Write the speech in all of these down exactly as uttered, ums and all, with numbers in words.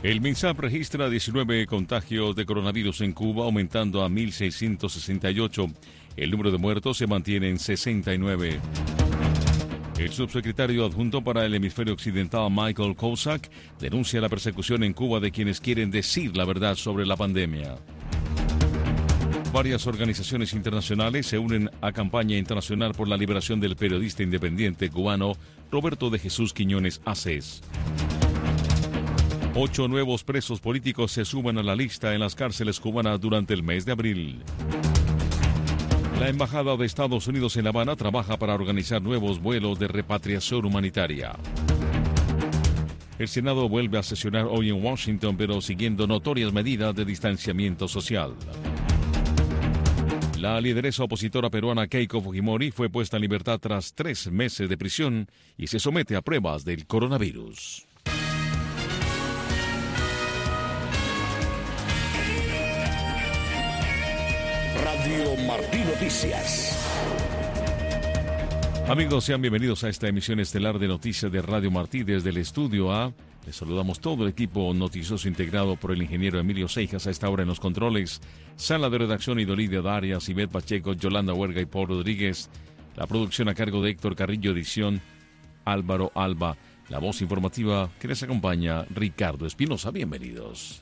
El MINSAP registra diecinueve contagios de coronavirus en Cuba, aumentando a mil seiscientos sesenta y ocho. El número de muertos se mantiene en sesenta y nueve. El subsecretario adjunto para el hemisferio occidental, Michael Kozak, denuncia la persecución en Cuba de quienes quieren decir la verdad sobre la pandemia. Varias organizaciones internacionales se unen a campaña internacional por la liberación del periodista independiente cubano Roberto de Jesús Quiñones Aces. Ocho nuevos presos políticos se suman a la lista en las cárceles cubanas durante el mes de abril. La Embajada de Estados Unidos en La Habana trabaja para organizar nuevos vuelos de repatriación humanitaria. El Senado vuelve a sesionar hoy en Washington, pero siguiendo notorias medidas de distanciamiento social. La lideresa opositora peruana Keiko Fujimori fue puesta en libertad tras tres meses de prisión y se somete a pruebas del coronavirus. Radio Martí Noticias. Amigos, sean bienvenidos a esta emisión estelar de Noticias de Radio Martí desde el Estudio A. Les saludamos todo el equipo noticioso integrado por el ingeniero Emilio Seijas a esta hora en los controles, sala de redacción Idolidia Darias, Ivette Pacheco, Yolanda Huerga y Paul Rodríguez, la producción a cargo de Héctor Carrillo, edición Álvaro Alba, la voz informativa que les acompaña Ricardo Espinosa. Bienvenidos.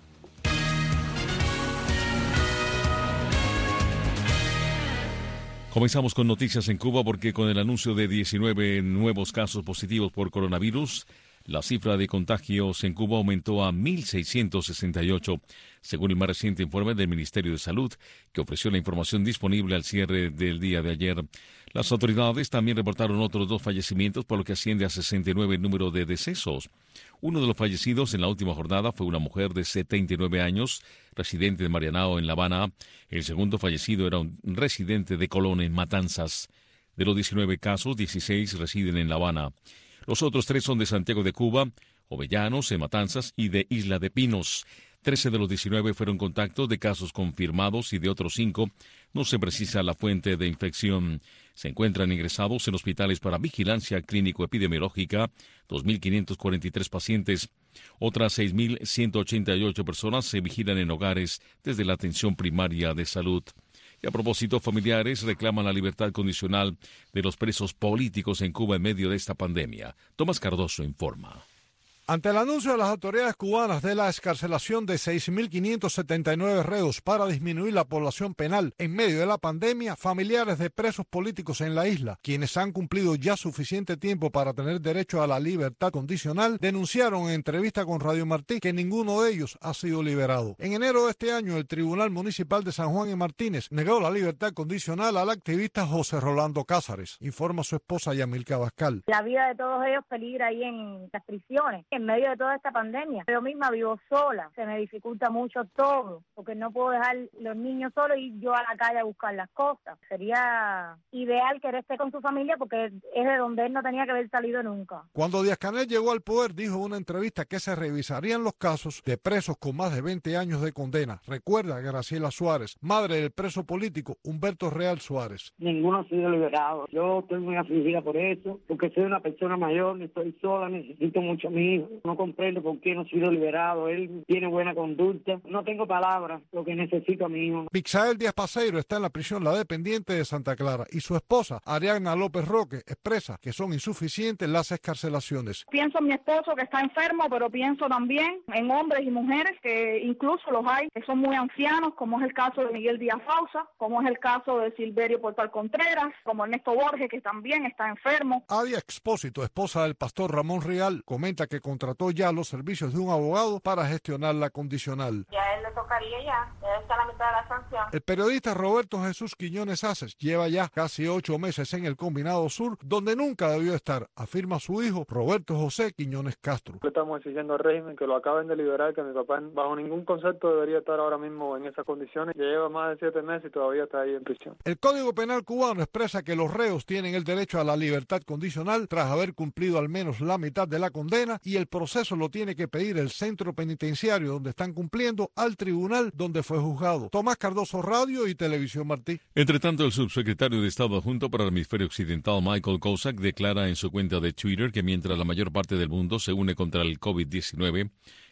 Comenzamos con noticias en Cuba porque con el anuncio de diecinueve nuevos casos positivos por coronavirus, la cifra de contagios en Cuba aumentó a mil seiscientos sesenta y ocho, según el más reciente informe del Ministerio de Salud, que ofreció la información disponible al cierre del día de ayer. Las autoridades también reportaron otros dos fallecimientos, por lo que asciende a sesenta y nueve el número de decesos. Uno de los fallecidos en la última jornada fue una mujer de setenta y nueve años, residente de Marianao, en La Habana. El segundo fallecido era un residente de Colón, en Matanzas. De los diecinueve casos, dieciséis residen en La Habana. Los otros tres son de Santiago de Cuba, Jovellanos, en Matanzas, y de Isla de Pinos. Trece de los diecinueve fueron contactos de casos confirmados y de otros cinco no se precisa la fuente de infección. Se encuentran ingresados en hospitales para vigilancia clínico-epidemiológica dos mil quinientos cuarenta y tres pacientes. Otras seis mil ciento ochenta y ocho personas se vigilan en hogares desde la atención primaria de salud. Y a propósito, familiares reclaman la libertad condicional de los presos políticos en Cuba en medio de esta pandemia. Tomás Cardoso informa. Ante el anuncio de las autoridades cubanas de la excarcelación de seis mil quinientos setenta y nueve reos para disminuir la población penal en medio de la pandemia, familiares de presos políticos en la isla, quienes han cumplido ya suficiente tiempo para tener derecho a la libertad condicional, denunciaron en entrevista con Radio Martí que ninguno de ellos ha sido liberado. En enero de este año, el Tribunal Municipal de San Juan y Martínez negó la libertad condicional al activista José Rolando Cázares, informa su esposa Yamilca Bascal. La vida de todos ellos peligra ahí en las prisiones, en medio de toda esta pandemia. Yo misma vivo sola, se me dificulta mucho todo, porque no puedo dejar los niños solos y yo a la calle a buscar las cosas. Sería ideal que él esté con su familia porque es de donde él no tenía que haber salido nunca. Cuando Díaz-Canel llegó al poder, dijo en una entrevista que se revisarían los casos de presos con más de veinte años de condena. Recuerda a Graciela Suárez, madre del preso político Humberto Real Suárez. Ninguno ha sido liberado. Yo estoy muy afligida por eso, porque soy una persona mayor, estoy sola, necesito mucho a mi hijo. No comprendo por qué no ha sido liberado. Él tiene buena conducta. No tengo palabras, lo que necesito a mi hijo. Pixael Díaz Paseiro está en la prisión La Dependiente de Santa Clara y su esposa, Ariadna López Roque, expresa que son insuficientes las excarcelaciones. Pienso en mi esposo que está enfermo, pero pienso también en hombres y mujeres que incluso los hay, que son muy ancianos, como es el caso de Miguel Díaz Fausa, como es el caso de Silverio Portal Contreras, como Ernesto Borges, que también está enfermo. Adia Expósito, esposa del pastor Ramón Real, comenta que contrató ya los servicios de un abogado para gestionar la condicional. Ya a él le tocaría ya, ya está a la mitad de la sanción. El periodista Roberto Jesús Quiñones Aces lleva ya casi ocho meses en el Combinado Sur, donde nunca debió estar, afirma su hijo Roberto José Quiñones Castro. Le estamos exigiendo al régimen que lo acaben de liberar, que mi papá bajo ningún concepto debería estar ahora mismo en esas condiciones. Ya lleva más de siete meses y todavía está ahí en prisión. El Código Penal cubano expresa que los reos tienen el derecho a la libertad condicional tras haber cumplido al menos la mitad de la condena y el proceso lo tiene que pedir el centro penitenciario donde están cumpliendo al tribunal donde fue juzgado. Tomás Cardoso, Radio y Televisión Martí. Entre tanto, el subsecretario de Estado adjunto para el hemisferio occidental, Michael Kozak, declara en su cuenta de Twitter que mientras la mayor parte del mundo se une contra el COVID diecinueve,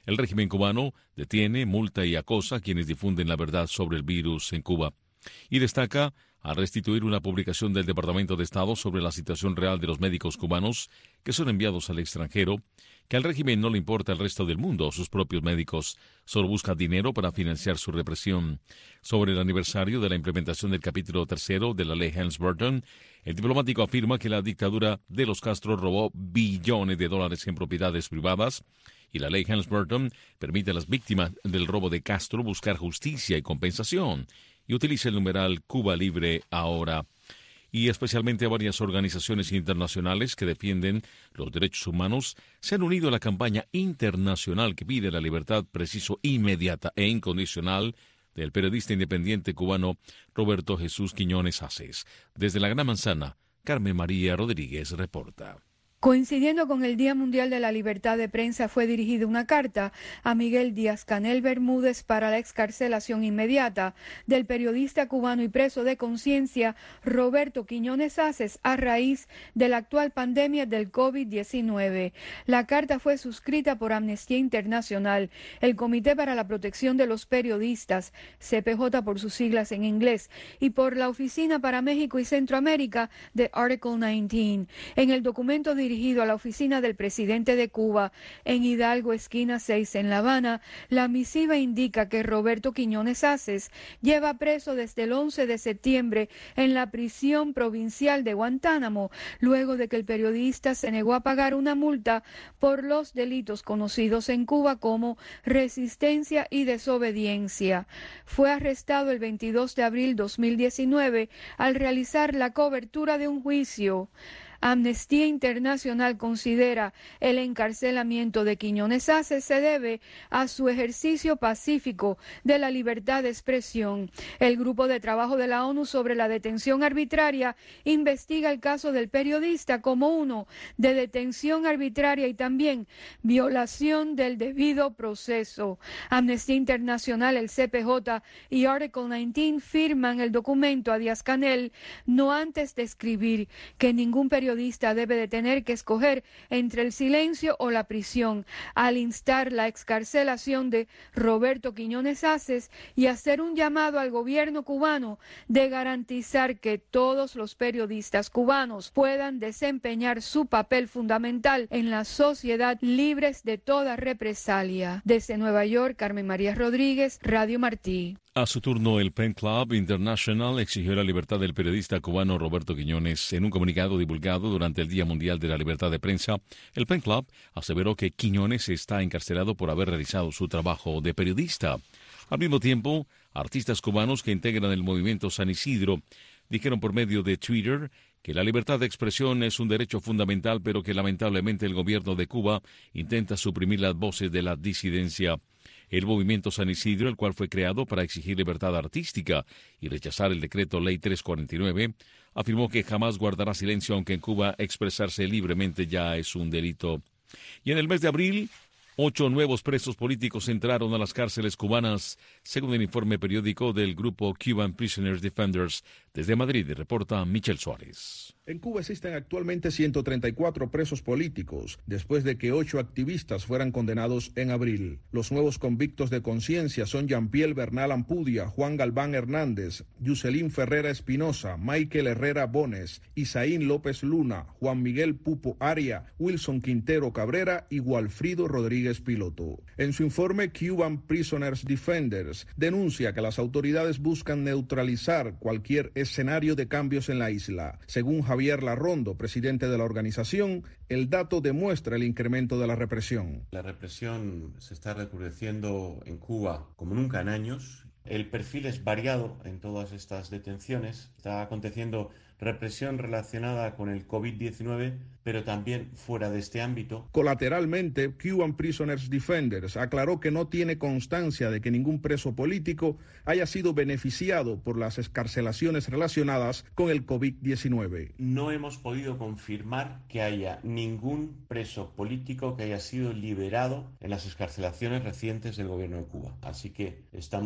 El régimen cubano detiene, multa y acosa a quienes difunden la verdad sobre el virus en Cuba. Y destaca a restituir una publicación del Departamento de Estado sobre la situación real de los médicos cubanos que son enviados al extranjero, que al régimen no le importa el resto del mundo, sus propios médicos, solo busca dinero para financiar su represión. Sobre el aniversario de la implementación del capítulo tercero de la ley Helms-Burton, el diplomático afirma que la dictadura de los Castro robó billones de dólares en propiedades privadas y la ley Helms-Burton permite a las víctimas del robo de Castro buscar justicia y compensación, y utiliza el numeral Cuba Libre Ahora. Y especialmente varias organizaciones internacionales que defienden los derechos humanos se han unido a la campaña internacional que pide la libertad preciso, inmediata e incondicional del periodista independiente cubano Roberto Jesús Quiñones Aces. Desde la Gran Manzana, Carmen María Rodríguez reporta. Coincidiendo con el Día Mundial de la Libertad de Prensa, fue dirigida una carta a Miguel Díaz-Canel Bermúdez para la excarcelación inmediata del periodista cubano y preso de conciencia Roberto Quiñones Aces a raíz de la actual pandemia del COVID diecinueve. La carta fue suscrita por Amnistía Internacional, el Comité para la Protección de los Periodistas, C P J por sus siglas en inglés, y por la Oficina para México y Centroamérica de Article diecinueve. En el documento dirigido dirigido a la oficina del presidente de Cuba en Hidalgo, esquina seis, en La Habana, la misiva indica que Roberto Quiñones Aces lleva preso desde el once de septiembre en la prisión provincial de Guantánamo, luego de que el periodista se negó a pagar una multa por los delitos conocidos en Cuba como resistencia y desobediencia. Fue arrestado el veintidós de abril de dos mil diecinueve al realizar la cobertura de un juicio. Amnistía Internacional considera el encarcelamiento de Quiñones Aces se debe a su ejercicio pacífico de la libertad de expresión. El Grupo de Trabajo de la ONU sobre la detención arbitraria investiga el caso del periodista como uno de detención arbitraria y también violación del debido proceso. Amnistía Internacional, el C P J y Article diecinueve firman el documento a Díaz-Canel no antes de escribir que ningún periodista periodista debe de tener que escoger entre el silencio o la prisión, al instar la excarcelación de Roberto Quiñones Aces y hacer un llamado al gobierno cubano de garantizar que todos los periodistas cubanos puedan desempeñar su papel fundamental en la sociedad libres de toda represalia. Desde Nueva York, Carmen María Rodríguez, Radio Martí. A su turno, el Pen Club International exigió la libertad del periodista cubano Roberto Quiñones. En un comunicado divulgado durante el Día Mundial de la Libertad de Prensa, el Pen Club aseveró que Quiñones está encarcelado por haber realizado su trabajo de periodista. Al mismo tiempo, artistas cubanos que integran el movimiento San Isidro dijeron por medio de Twitter que la libertad de expresión es un derecho fundamental, pero que lamentablemente el gobierno de Cuba intenta suprimir las voces de la disidencia. El movimiento San Isidro, el cual fue creado para exigir libertad artística y rechazar el decreto Ley trescientos cuarenta y nueve, afirmó que jamás guardará silencio, aunque en Cuba expresarse libremente ya es un delito. Y en el mes de abril, ocho nuevos presos políticos entraron a las cárceles cubanas, según el informe periódico del grupo Cuban Prisoners Defenders. Desde Madrid, reporta Michel Suárez. En Cuba existen actualmente ciento treinta y cuatro presos políticos, después de que ocho activistas fueran condenados en abril. Los nuevos convictos de conciencia son Jean-Pierre Bernal Ampudia, Juan Galván Hernández, Yuselín Ferrera Espinosa, Michael Herrera Bones, Isaín López Luna, Juan Miguel Pupo Aria, Wilson Quintero Cabrera y Walfrido Rodríguez Piloto. En su informe, Cuban Prisoners Defenders denuncia que las autoridades buscan neutralizar cualquier escenario de cambios en la isla. Según Javier Larrondo, presidente de la organización, el dato demuestra el incremento de la represión. La represión se está recrudeciendo en Cuba como nunca en años. El perfil es variado en todas estas detenciones. Está aconteciendo represión relacionada con el COVID diecinueve, pero también fuera de este ámbito. Colateralmente, Cuban Prisoners Defenders aclaró que no tiene constancia de que ningún preso político haya sido beneficiado por las excarcelaciones relacionadas con el COVID diecinueve. No hemos podido confirmar que haya ningún preso político que haya sido liberado en las excarcelaciones recientes del gobierno de Cuba. Así que estamos pendientes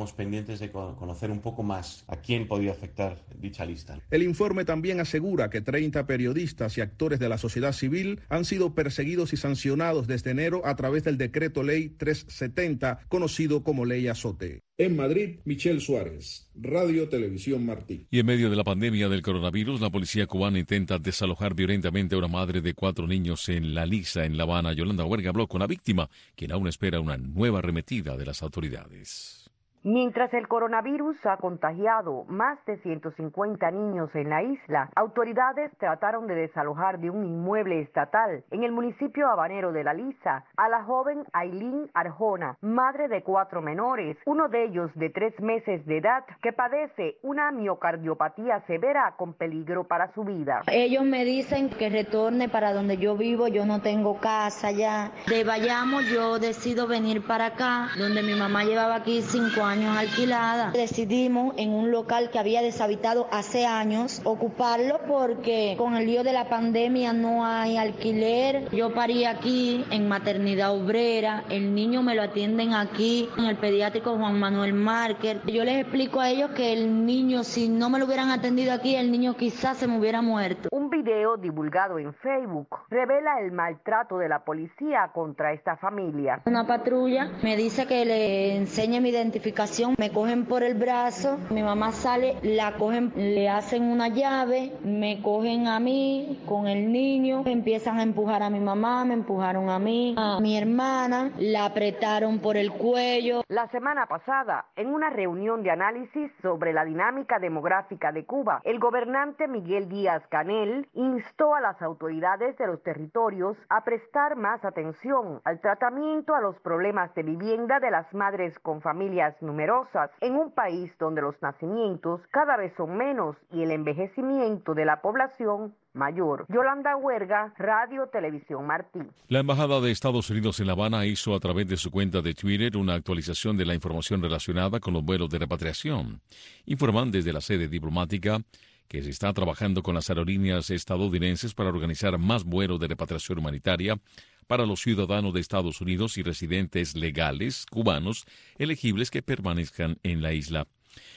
pendientes de conocer un poco más a quién podía afectar dicha lista. El informe también asegura que treinta periodistas y actores de la sociedad civil han sido perseguidos y sancionados desde enero a través del decreto ley trescientos setenta, conocido como Ley Azote. En Madrid, Michel Suárez, Radio Televisión Martí. Y en medio de la pandemia del coronavirus, la policía cubana intenta desalojar violentamente a una madre de cuatro niños en La Lisa, en La Habana. Yolanda Huerga habló con la víctima, quien aún espera una nueva arremetida de las autoridades. Mientras el coronavirus ha contagiado más de ciento cincuenta niños en la isla, autoridades trataron de desalojar de un inmueble estatal en el municipio habanero de La Lisa a la joven Ailín Arjona, madre de cuatro menores, uno de ellos de tres meses de edad, que padece una miocardiopatía severa con peligro para su vida. Ellos me dicen que retorne para donde yo vivo, yo no tengo casa ya. De Bayamo yo decido venir para acá, donde mi mamá llevaba aquí cinco años alquilada. Decidimos en un local que había deshabitado hace años ocuparlo porque con el lío de la pandemia no hay alquiler. Yo parí aquí en maternidad obrera, el niño me lo atienden aquí en el pediátrico Juan Manuel Márquez. Yo les explico a ellos que el niño, si no me lo hubieran atendido aquí, el niño quizás se me hubiera muerto. Un video divulgado en Facebook revela el maltrato de la policía contra esta familia. Una patrulla me dice que le enseñe mi identificación. Me cogen por el brazo, mi mamá sale, la cogen, le hacen una llave, me cogen a mí con el niño, empiezan a empujar a mi mamá, me empujaron a mí, a mi hermana, la apretaron por el cuello. La semana pasada, en una reunión de análisis sobre la dinámica demográfica de Cuba, el gobernante Miguel Díaz-Canel instó a las autoridades de los territorios a prestar más atención al tratamiento a los problemas de vivienda de las madres con familias numerosas en un país donde los nacimientos cada vez son menos y el envejecimiento de la población mayor. Yolanda Huerga, Radio Televisión Martí. La Embajada de Estados Unidos en La Habana hizo a través de su cuenta de Twitter una actualización de la información relacionada con los vuelos de repatriación. Informan desde la sede diplomática que se está trabajando con las aerolíneas estadounidenses para organizar más vuelos de repatriación humanitaria para los ciudadanos de Estados Unidos y residentes legales cubanos elegibles que permanezcan en la isla.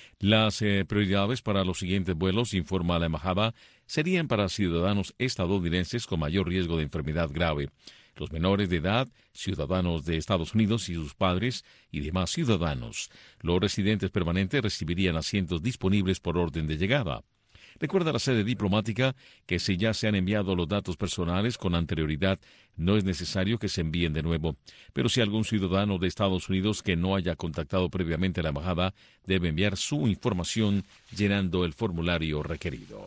Las eh, prioridades para los siguientes vuelos, informa la embajada, serían para ciudadanos estadounidenses con mayor riesgo de enfermedad grave, los menores de edad, ciudadanos de Estados Unidos y sus padres y demás ciudadanos. Los residentes permanentes recibirían asientos disponibles por orden de llegada. Recuerda la sede diplomática que si ya se han enviado los datos personales con anterioridad, no es necesario que se envíen de nuevo. Pero si algún ciudadano de Estados Unidos que no haya contactado previamente a la embajada debe enviar su información llenando el formulario requerido.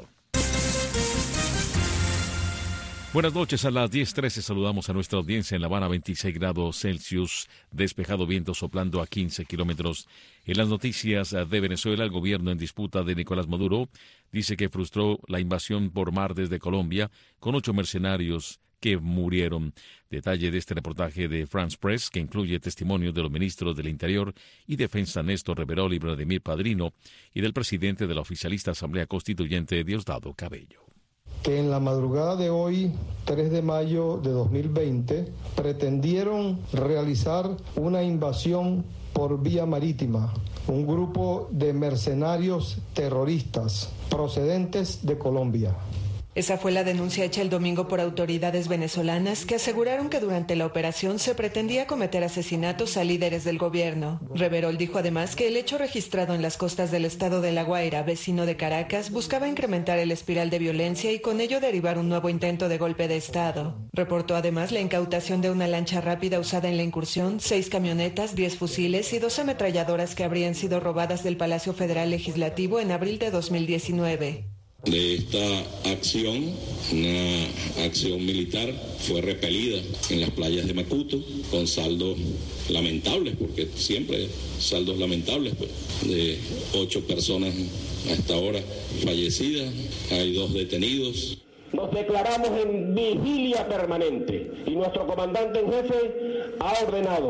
Buenas noches, a las diez trece saludamos a nuestra audiencia en La Habana, veintiséis grados Celsius, despejado, viento soplando a quince kilómetros. En las noticias de Venezuela, el gobierno en disputa de Nicolás Maduro dice que frustró la invasión por mar desde Colombia con ocho mercenarios que murieron. Detalle de este reportaje de France Press, que incluye testimonios de los ministros del Interior y Defensa Néstor Reverol y Vladimir Padrino y del presidente de la oficialista Asamblea Constituyente, Diosdado Cabello. Que en la madrugada de hoy, tres de mayo de dos mil veinte, pretendieron realizar una invasión por vía marítima, un grupo de mercenarios terroristas procedentes de Colombia. Esa fue la denuncia hecha el domingo por autoridades venezolanas que aseguraron que durante la operación se pretendía cometer asesinatos a líderes del gobierno. Reverol dijo además que el hecho registrado en las costas del estado de La Guaira, vecino de Caracas, buscaba incrementar el espiral de violencia y con ello derivar un nuevo intento de golpe de estado. Reportó además la incautación de una lancha rápida usada en la incursión, seis camionetas, diez fusiles y dos ametralladoras que habrían sido robadas del Palacio Federal Legislativo en abril de dos mil diecinueve. De esta acción, una acción militar, fue repelida en las playas de Macuto con saldos lamentables, porque siempre saldos lamentables, pues, de ocho personas hasta ahora fallecidas, hay dos detenidos. Nos declaramos en vigilia permanente y nuestro comandante en jefe ha ordenado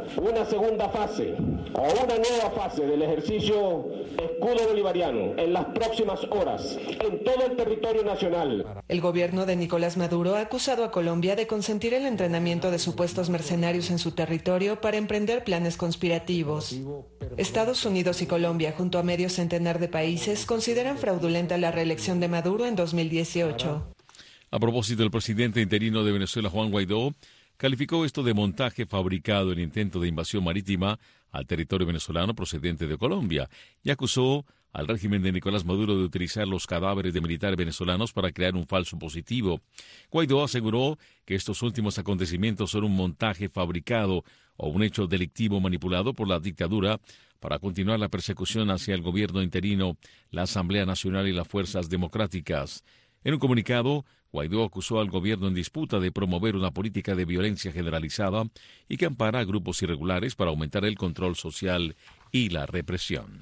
una segunda fase o una nueva fase del ejercicio escudo bolivariano en las próximas horas en todo el territorio nacional. El gobierno de Nicolás Maduro ha acusado a Colombia de consentir el entrenamiento de supuestos mercenarios en su territorio para emprender planes conspirativos. Estados Unidos y Colombia, junto a medio centenar de países, consideran fraudulenta la reelección de Maduro en dos mil dieciocho. A propósito, el presidente interino de Venezuela, Juan Guaidó, calificó esto de montaje fabricado en intento de invasión marítima al territorio venezolano procedente de Colombia y acusó al régimen de Nicolás Maduro de utilizar los cadáveres de militares venezolanos para crear un falso positivo. Guaidó aseguró que estos últimos acontecimientos son un montaje fabricado o un hecho delictivo manipulado por la dictadura para continuar la persecución hacia el gobierno interino, la Asamblea Nacional y las fuerzas democráticas. En un comunicado, Guaidó acusó al gobierno en disputa de promover una política de violencia generalizada y que ampara a grupos irregulares para aumentar el control social y la represión.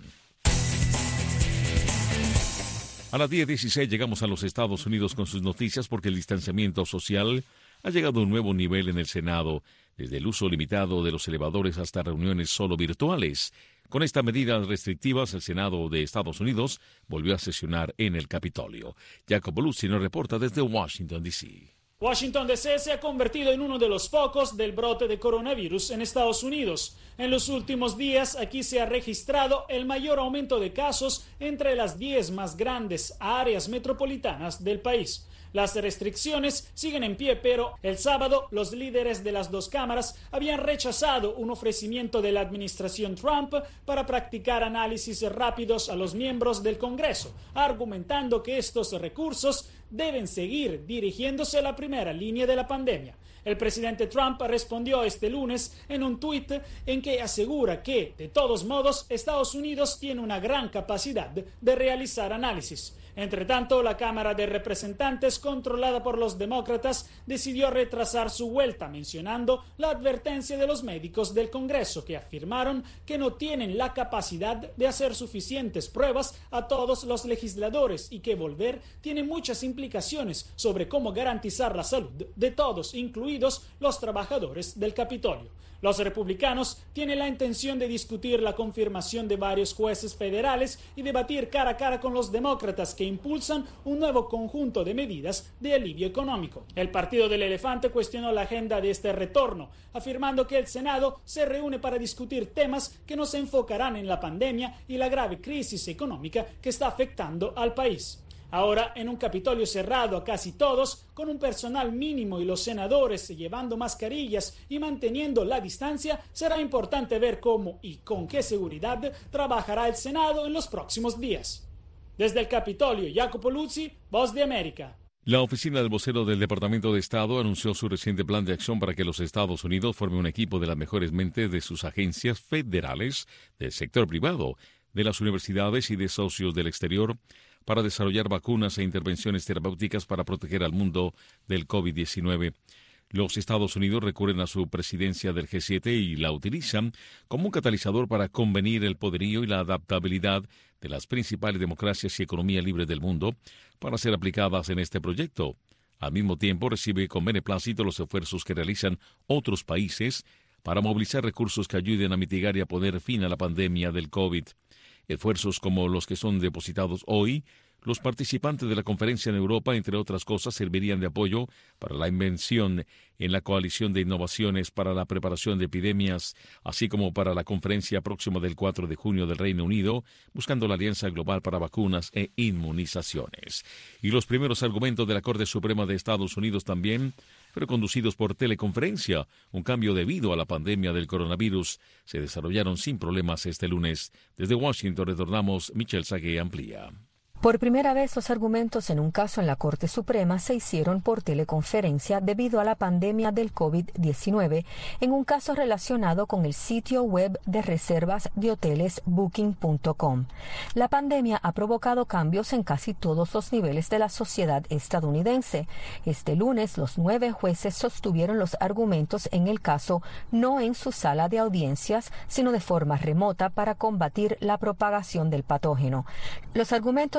A las diez dieciséis llegamos a los Estados Unidos con sus noticias porque el distanciamiento social ha llegado a un nuevo nivel en el Senado, desde el uso limitado de los elevadores hasta reuniones solo virtuales. Con estas medidas restrictivas, el Senado de Estados Unidos volvió a sesionar en el Capitolio. Jacopo Luzzi nos reporta desde Washington, D C Washington, D C se ha convertido en uno de los focos del brote de coronavirus en Estados Unidos. En los últimos días, aquí se ha registrado el mayor aumento de casos entre las diez más grandes áreas metropolitanas del país. Las restricciones siguen en pie, pero el sábado los líderes de las dos cámaras habían rechazado un ofrecimiento de la administración Trump para practicar análisis rápidos a los miembros del Congreso, argumentando que estos recursos deben seguir dirigiéndose a la primera línea de la pandemia. El presidente Trump respondió este lunes en un tuit en que asegura que, de todos modos, Estados Unidos tiene una gran capacidad de realizar análisis. Entre tanto, la Cámara de Representantes, controlada por los demócratas, decidió retrasar su vuelta, mencionando la advertencia de los médicos del Congreso, que afirmaron que no tienen la capacidad de hacer suficientes pruebas a todos los legisladores y que volver tiene muchas implicaciones sobre cómo garantizar la salud de todos, incluidos los trabajadores del Capitolio. Los republicanos tienen la intención de discutir la confirmación de varios jueces federales y debatir cara a cara con los demócratas que impulsan un nuevo conjunto de medidas de alivio económico. El Partido del Elefante cuestionó la agenda de este retorno, afirmando que el Senado se reúne para discutir temas que no se enfocarán en la pandemia y la grave crisis económica que está afectando al país. Ahora, en un Capitolio cerrado a casi todos, con un personal mínimo y los senadores llevando mascarillas y manteniendo la distancia, será importante ver cómo y con qué seguridad trabajará el Senado en los próximos días. Desde el Capitolio, Jacopo Luzzi, Voz de América. La oficina del vocero del Departamento de Estado anunció su reciente plan de acción para que los Estados Unidos formen un equipo de las mejores mentes de sus agencias federales, del sector privado, de las universidades y de socios del exterior, para desarrollar vacunas e intervenciones terapéuticas para proteger al mundo del COVID diecinueve. Los Estados Unidos recurren a su presidencia del G siete y la utilizan como un catalizador para convenir el poderío y la adaptabilidad de las principales democracias y economía libre del mundo para ser aplicadas en este proyecto. Al mismo tiempo, recibe con beneplácito los esfuerzos que realizan otros países para movilizar recursos que ayuden a mitigar y a poner fin a la pandemia del COVID. Esfuerzos como los que son depositados hoy, los participantes de la conferencia en Europa, entre otras cosas, servirían de apoyo para la invención en la coalición de innovaciones para la preparación de epidemias, así como para la conferencia próxima del cuatro de junio del Reino Unido, buscando la Alianza Global para Vacunas e Inmunizaciones. Y los primeros argumentos de la Corte Suprema de Estados Unidos también fueron conducidos por teleconferencia. Un cambio debido a la pandemia del coronavirus se desarrollaron sin problemas este lunes. Desde Washington retornamos, Michelle Sague amplía. Por primera vez, los argumentos en un caso en la Corte Suprema se hicieron por teleconferencia debido a la pandemia del COVID diecinueve, en un caso relacionado con el sitio web de reservas de hoteles booking punto com. La pandemia ha provocado cambios en casi todos los niveles de la sociedad estadounidense. Este lunes, los nueve jueces sostuvieron los argumentos en el caso no en su sala de audiencias, sino de forma remota para combatir la propagación del patógeno. Los argumentos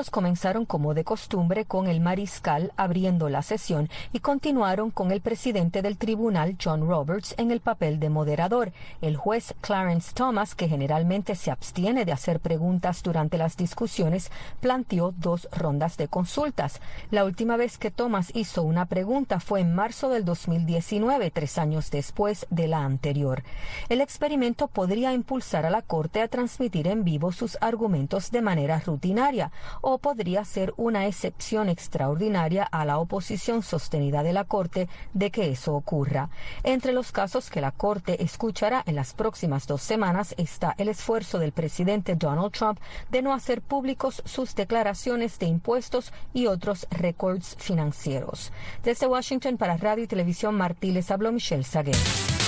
ministros comenzaron como de costumbre con el mariscal abriendo la sesión y continuaron con el presidente del tribunal, John Roberts, en el papel de moderador. El juez Clarence Thomas, que generalmente se abstiene de hacer preguntas durante las discusiones, planteó dos rondas de consultas. La última vez que Thomas hizo una pregunta fue en marzo del dos mil diecinueve, tres años después de la anterior. El experimento podría impulsar a la Corte a transmitir en vivo sus argumentos de manera rutinaria o podría ser una excepción extraordinaria a la oposición sostenida de la Corte de que eso ocurra. Entre los casos que la Corte escuchará en las próximas dos semanas está el esfuerzo del presidente Donald Trump de no hacer públicos sus declaraciones de impuestos y otros récords financieros. Desde Washington para Radio y Televisión Martí les habló Michelle Saguer.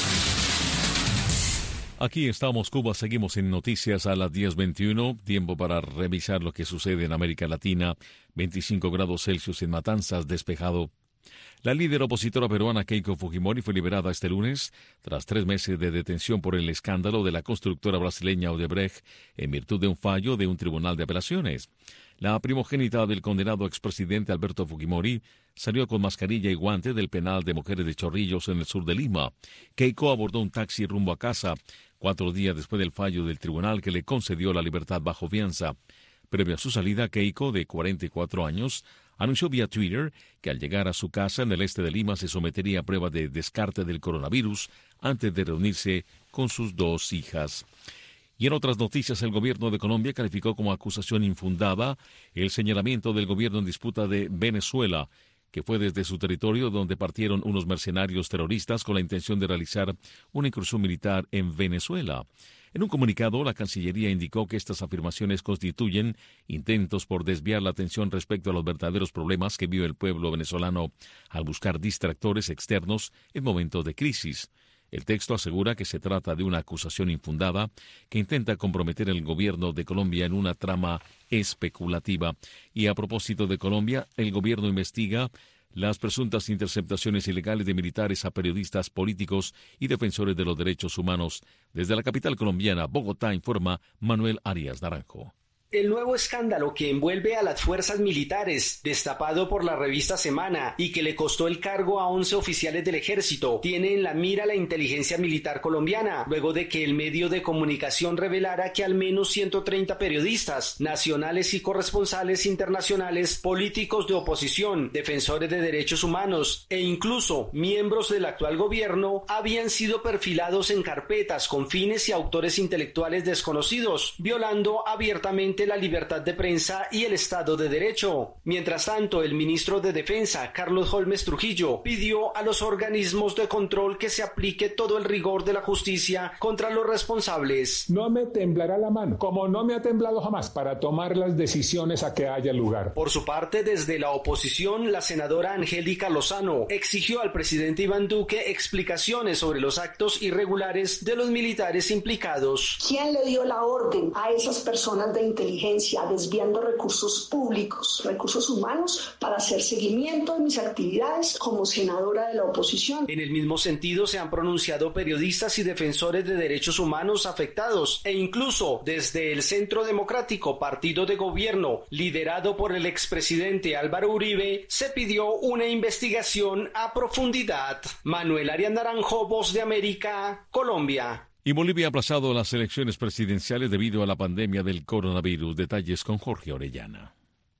Aquí estamos, Cuba. Seguimos en noticias a las diez veintiuno. Tiempo para revisar lo que sucede en América Latina. veinticinco grados Celsius en Matanzas, despejado. La líder opositora peruana Keiko Fujimori fue liberada este lunes tras tres meses de detención por el escándalo de la constructora brasileña Odebrecht en virtud de un fallo de un tribunal de apelaciones. La primogénita del condenado expresidente Alberto Fujimori salió con mascarilla y guante del penal de mujeres de Chorrillos en el sur de Lima. Keiko abordó un taxi rumbo a casa cuatro días después del fallo del tribunal que le concedió la libertad bajo fianza. Previo a su salida, Keiko, de cuarenta y cuatro años, anunció vía Twitter que al llegar a su casa en el este de Lima se sometería a prueba de descarte del coronavirus antes de reunirse con sus dos hijas. Y en otras noticias, el gobierno de Colombia calificó como acusación infundada el señalamiento del gobierno en disputa de Venezuela, que fue desde su territorio donde partieron unos mercenarios terroristas con la intención de realizar una incursión militar en Venezuela. En un comunicado, la Cancillería indicó que estas afirmaciones constituyen intentos por desviar la atención respecto a los verdaderos problemas que vive el pueblo venezolano al buscar distractores externos en momentos de crisis. El texto asegura que se trata de una acusación infundada que intenta comprometer al gobierno de Colombia en una trama especulativa. Y a propósito de Colombia, el gobierno investiga las presuntas interceptaciones ilegales de militares a periodistas políticos y defensores de los derechos humanos. Desde la capital colombiana, Bogotá, informa Manuel Arias Naranjo. El nuevo escándalo que envuelve a las fuerzas militares, destapado por la revista Semana y que le costó el cargo a once oficiales del ejército, tiene en la mira la inteligencia militar colombiana, luego de que el medio de comunicación revelara que al menos ciento treinta periodistas, nacionales y corresponsales internacionales, políticos de oposición, defensores de derechos humanos e incluso miembros del actual gobierno habían sido perfilados en carpetas con fines y autores intelectuales desconocidos, violando abiertamente la libertad de prensa y el Estado de Derecho. Mientras tanto, el ministro de Defensa, Carlos Holmes Trujillo, pidió a los organismos de control que se aplique todo el rigor de la justicia contra los responsables. No me temblará la mano, como no me ha temblado jamás, para tomar las decisiones a que haya lugar. Por su parte, desde la oposición, la senadora Angélica Lozano exigió al presidente Iván Duque explicaciones sobre los actos irregulares de los militares implicados. ¿Quién le dio la orden a esas personas de inteligencia desviando recursos públicos, recursos humanos, para hacer seguimiento de mis actividades como senadora de la oposición? En el mismo sentido se han pronunciado periodistas y defensores de derechos humanos afectados e incluso desde el Centro Democrático, partido de gobierno liderado por el expresidente Álvaro Uribe, se pidió una investigación a profundidad. Manuel Arias Naranjo, Voz de América, Colombia. Y Bolivia ha aplazado las elecciones presidenciales debido a la pandemia del coronavirus. Detalles con Jorge Orellana.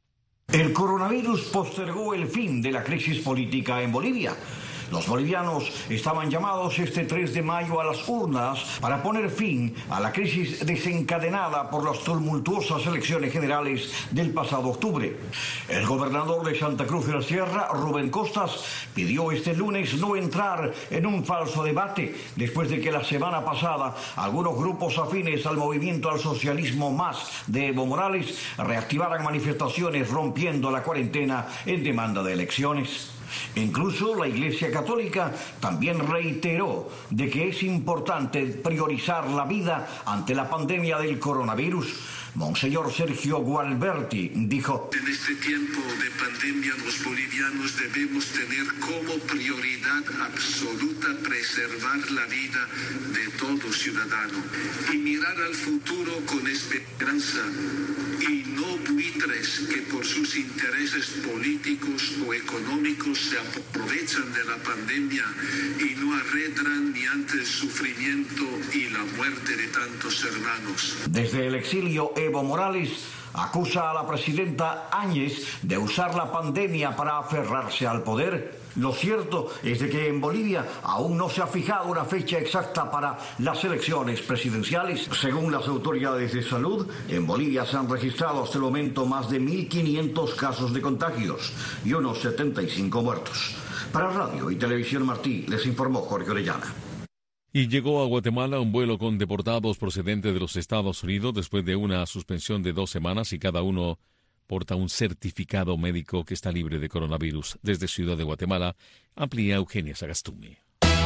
El coronavirus postergó el fin de la crisis política en Bolivia. Los bolivianos estaban llamados este tres de mayo a las urnas para poner fin a la crisis desencadenada por las tumultuosas elecciones generales del pasado octubre. El gobernador de Santa Cruz de la Sierra, Rubén Costas, pidió este lunes no entrar en un falso debate después de que la semana pasada algunos grupos afines al movimiento al socialismo más de Evo Morales reactivaran manifestaciones rompiendo la cuarentena en demanda de elecciones. Incluso la Iglesia Católica también reiteró de que es importante priorizar la vida ante la pandemia del coronavirus. Monseñor Sergio Gualberti dijo: en este tiempo de pandemia los bolivianos debemos tener como prioridad absoluta preservar la vida de todo ciudadano y mirar al futuro con esperanza, y no buitres que por sus intereses políticos o económicos se aprovechan de la pandemia y no arredran ni ante el sufrimiento y la muerte de tantos hermanos. Desde el exilio, Evo Morales acusa a la presidenta Áñez de usar la pandemia para aferrarse al poder. Lo cierto es de que en Bolivia aún no se ha fijado una fecha exacta para las elecciones presidenciales. Según las autoridades de salud, en Bolivia se han registrado hasta el momento más de mil quinientos casos de contagios y unos setenta y cinco muertos. Para Radio y Televisión Martí, les informó Jorge Orellana. Y llegó a Guatemala un vuelo con deportados procedentes de los Estados Unidos después de una suspensión de dos semanas y cada uno porta un certificado médico que está libre de coronavirus. Desde Ciudad de Guatemala, amplía Eugenia Sagastume.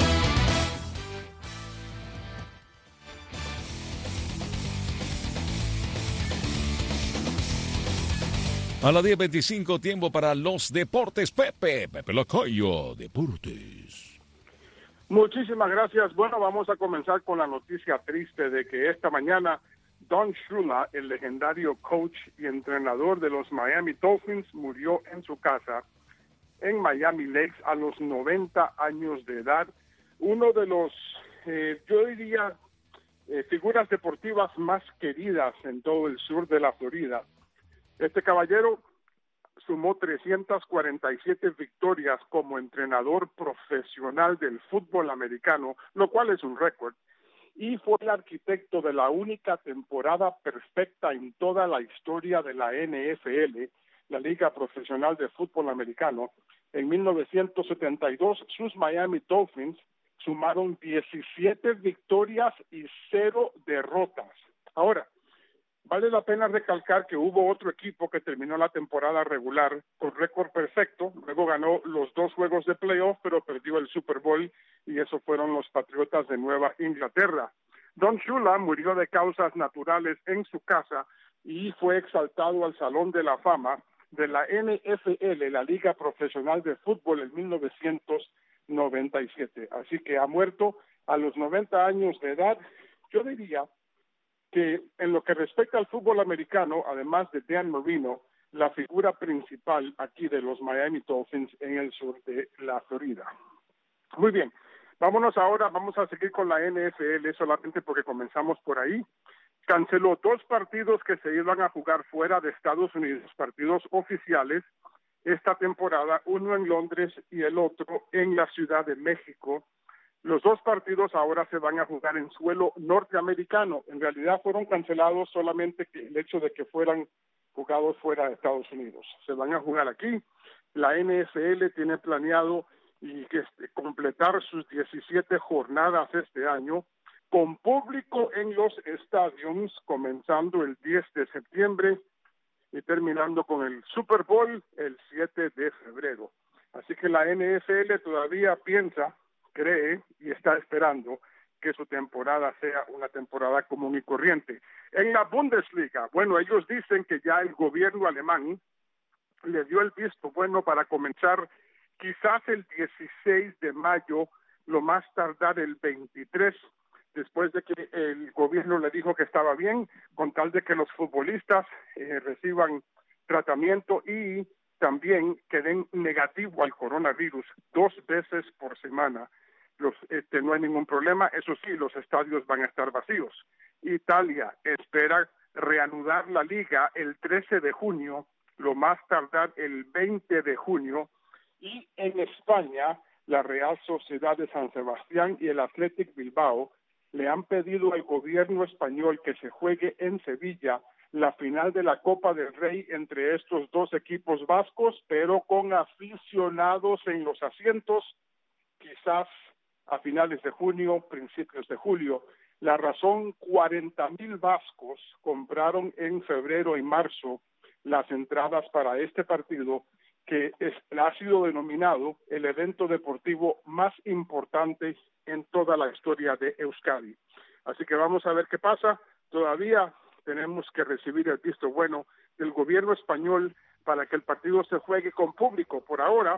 A las diez veinticinco, tiempo para los deportes. Pepe, Pepe Lacayo, Deportes. Muchísimas gracias. Bueno, vamos a comenzar con la noticia triste de que esta mañana Don Shula, el legendario coach y entrenador de los Miami Dolphins, murió en su casa en Miami Lakes a los noventa años de edad. Uno de los, eh, yo diría, eh, figuras deportivas más queridas en todo el sur de la Florida. Este caballero sumó trescientas cuarenta y siete victorias como entrenador profesional del fútbol americano, lo cual es un récord, y fue el arquitecto de la única temporada perfecta en toda la historia de la N F L, la Liga Profesional de Fútbol Americano. En mil novecientos setenta y dos, sus Miami Dolphins sumaron diecisiete victorias y cero derrotas. Ahora, vale la pena recalcar que hubo otro equipo que terminó la temporada regular con récord perfecto, luego ganó los dos juegos de playoff, pero perdió el Super Bowl, y esos fueron los Patriotas de Nueva Inglaterra. Don Shula murió de causas naturales en su casa y fue exaltado al Salón de la Fama de la N F L, la Liga Profesional de Fútbol, en mil novecientos noventa y siete. Así que ha muerto a los noventa años de edad. Yo diría que en lo que respecta al fútbol americano, además de Dan Marino, la figura principal aquí de los Miami Dolphins en el sur de la Florida. Muy bien, vámonos ahora, vamos a seguir con la N F L solamente porque comenzamos por ahí. Canceló dos partidos que se iban a jugar fuera de Estados Unidos, partidos oficiales, esta temporada, uno en Londres y el otro en la Ciudad de México. Los dos partidos ahora se van a jugar en suelo norteamericano. En realidad fueron cancelados solamente que el hecho de que fueran jugados fuera de Estados Unidos. Se van a jugar aquí. La N F L tiene planeado y que este, completar sus diecisiete jornadas este año con público en los estadios, comenzando el diez de septiembre y terminando con el Super Bowl el siete de febrero. Así que la N F L todavía piensa, cree y está esperando que su temporada sea una temporada común y corriente. En la Bundesliga, bueno, ellos dicen que ya el gobierno alemán le dio el visto bueno para comenzar quizás el dieciséis de mayo, lo más tardar el veintitrés, después de que el gobierno le dijo que estaba bien, con tal de que los futbolistas eh, reciban tratamiento y también que den negativo al coronavirus dos veces por semana. Los, este, no hay ningún problema, eso sí, los estadios van a estar vacíos. Italia espera reanudar la liga el trece de junio, lo más tardar el veinte de junio, y en España la Real Sociedad de San Sebastián y el Athletic Bilbao le han pedido al gobierno español que se juegue en Sevilla la final de la Copa del Rey entre estos dos equipos vascos, pero con aficionados en los asientos, quizás a finales de junio, principios de julio. La razón, cuarenta mil vascos compraron en febrero y marzo las entradas para este partido, que es, ha sido denominado el evento deportivo más importante en toda la historia de Euskadi. Así que vamos a ver qué pasa. Todavía tenemos que recibir el visto bueno del gobierno español para que el partido se juegue con público. Por ahora,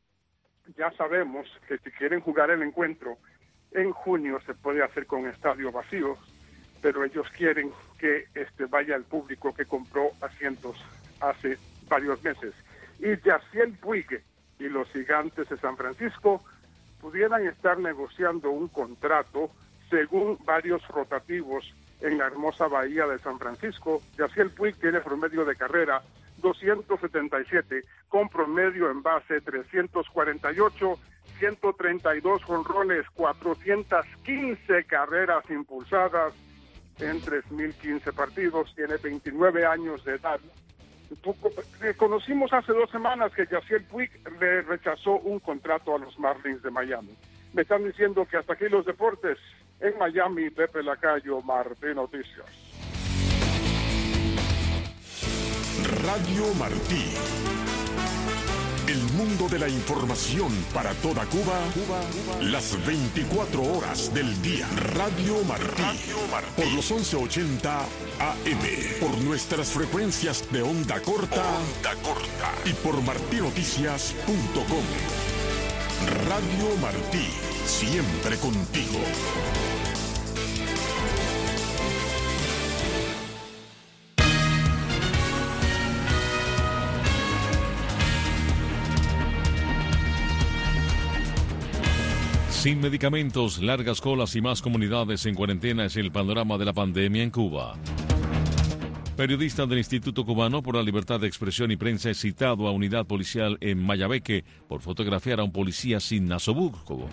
ya sabemos que si quieren jugar el encuentro en junio se puede hacer con estadios vacíos, pero ellos quieren que este vaya al público que compró asientos hace varios meses. Y Yaciel Puig y los Gigantes de San Francisco pudieran estar negociando un contrato según varios rotativos en la hermosa bahía de San Francisco. Yaciel Puig tiene promedio de carrera doscientos setenta y siete, con promedio en base trescientos cuarenta y ocho, ciento treinta y dos jonrones, cuatrocientas quince carreras impulsadas en tres mil quince partidos. Tiene veintinueve años de edad. Conocimos hace dos semanas que Yaciel Puig le rechazó un contrato a los Marlins de Miami. Me están diciendo que hasta aquí los deportes. En Miami, Pepe Lacayo, Martí Noticias. Radio Martí. El mundo de la información para toda Cuba, Cuba, Cuba. Las veinticuatro horas del día. Radio Martí. Radio Martí. Por los once ochenta A M. Por nuestras frecuencias de onda corta. Onda corta. Y por martí noticias punto com. Radio Martí. Siempre contigo. Sin medicamentos, largas colas y más comunidades en cuarentena es el panorama de la pandemia en Cuba. Periodista del Instituto Cubano por la Libertad de Expresión y Prensa es citado a unidad policial en Mayabeque por fotografiar a un policía sin nasobuco.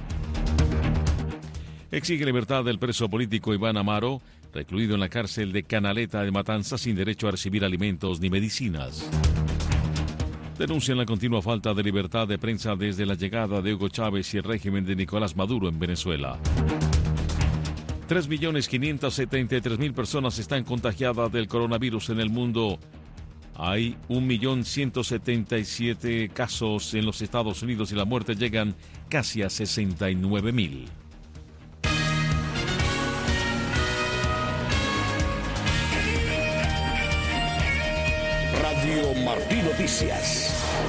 Exige libertad del preso político Iván Amaro, recluido en la cárcel de Canaleta de Matanzas sin derecho a recibir alimentos ni medicinas. Denuncian la continua falta de libertad de prensa desde la llegada de Hugo Chávez y el régimen de Nicolás Maduro en Venezuela. tres millones quinientos setenta y tres mil personas están contagiadas del coronavirus en el mundo. Hay un millón ciento setenta y siete casos en los Estados Unidos y la muerte llegan casi a sesenta y nueve mil. Radio Martí Noticias.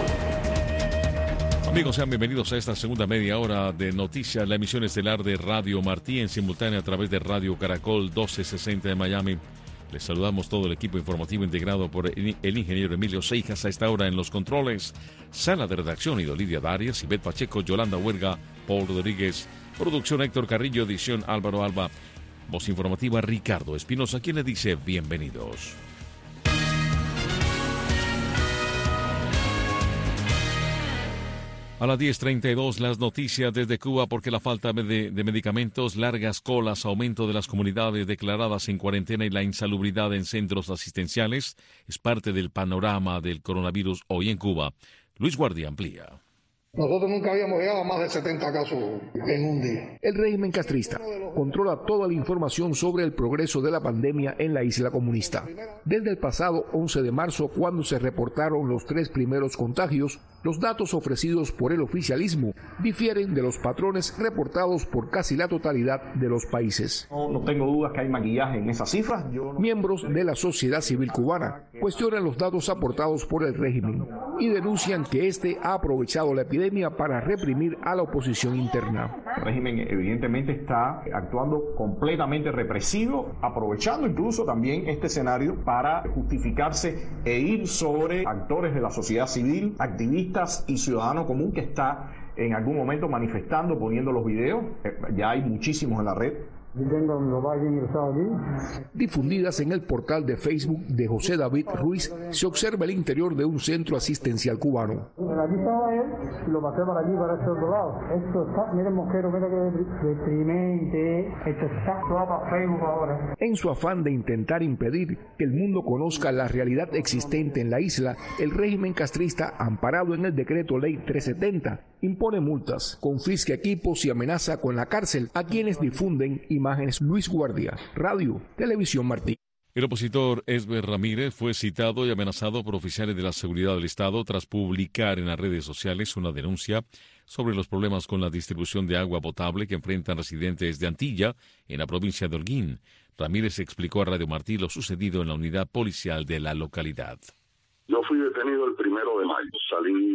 Amigos, sean bienvenidos a esta segunda media hora de noticias, la emisión estelar de Radio Martí en simultánea a través de Radio Caracol doce sesenta de Miami. Les saludamos todo el equipo informativo integrado por el, el ingeniero Emilio Seijas a esta hora en los controles, sala de redacción Ido Lidia Darias, Ivette Pacheco, Yolanda Huerga, Paul Rodríguez, producción Héctor Carrillo, edición Álvaro Alba, voz informativa Ricardo Espinosa, quien le dice bienvenidos. A las diez treinta y dos, las noticias desde Cuba, porque la falta de, de medicamentos, largas colas, aumento de las comunidades declaradas en cuarentena y la insalubridad en centros asistenciales es parte del panorama del coronavirus hoy en Cuba. Luis Guardia amplía. Nosotros nunca habíamos llegado a más de setenta casos en un día. El régimen castrista controla toda la información sobre el progreso de la pandemia en la isla comunista. Desde el pasado once de marzo, cuando se reportaron los tres primeros contagios, los datos ofrecidos por el oficialismo difieren de los patrones reportados por casi la totalidad de los países. No, no tengo dudas que hay maquillaje en esas cifras. Yo no... Miembros de la sociedad civil cubana cuestionan los datos aportados por el régimen y denuncian que este ha aprovechado la epidemia para reprimir a la oposición interna. El régimen evidentemente está actuando completamente represivo, aprovechando incluso también este escenario para justificarse e ir sobre actores de la sociedad civil, activistas y ciudadano común que está en algún momento manifestando, poniendo los videos. Ya hay muchísimos en la red. Tengo a mi papá aquí ingresado aquí. Difundidas en el portal de Facebook de José David Ruiz, se observa el interior de un centro asistencial cubano. Aquí estaba él y lo pasé para aquí, para este otro lado. Esto está, miren mosquero, mira que deprimente. Esto está todo para Facebook ahora. En su afán de intentar impedir que el mundo conozca la realidad existente en la isla, el régimen castrista, amparado en el decreto ley trescientos setenta, impone multas, confisca equipos y amenaza con la cárcel a quienes difunden imágenes. Luis Guardia, Radio, Televisión Martí. El opositor Esber Ramírez fue citado y amenazado por oficiales de la seguridad del Estado tras publicar en las redes sociales una denuncia sobre los problemas con la distribución de agua potable que enfrentan residentes de Antilla, en la provincia de Holguín. Ramírez explicó a Radio Martí lo sucedido en la unidad policial de la localidad. Yo fui detenido el primero de mayo, salí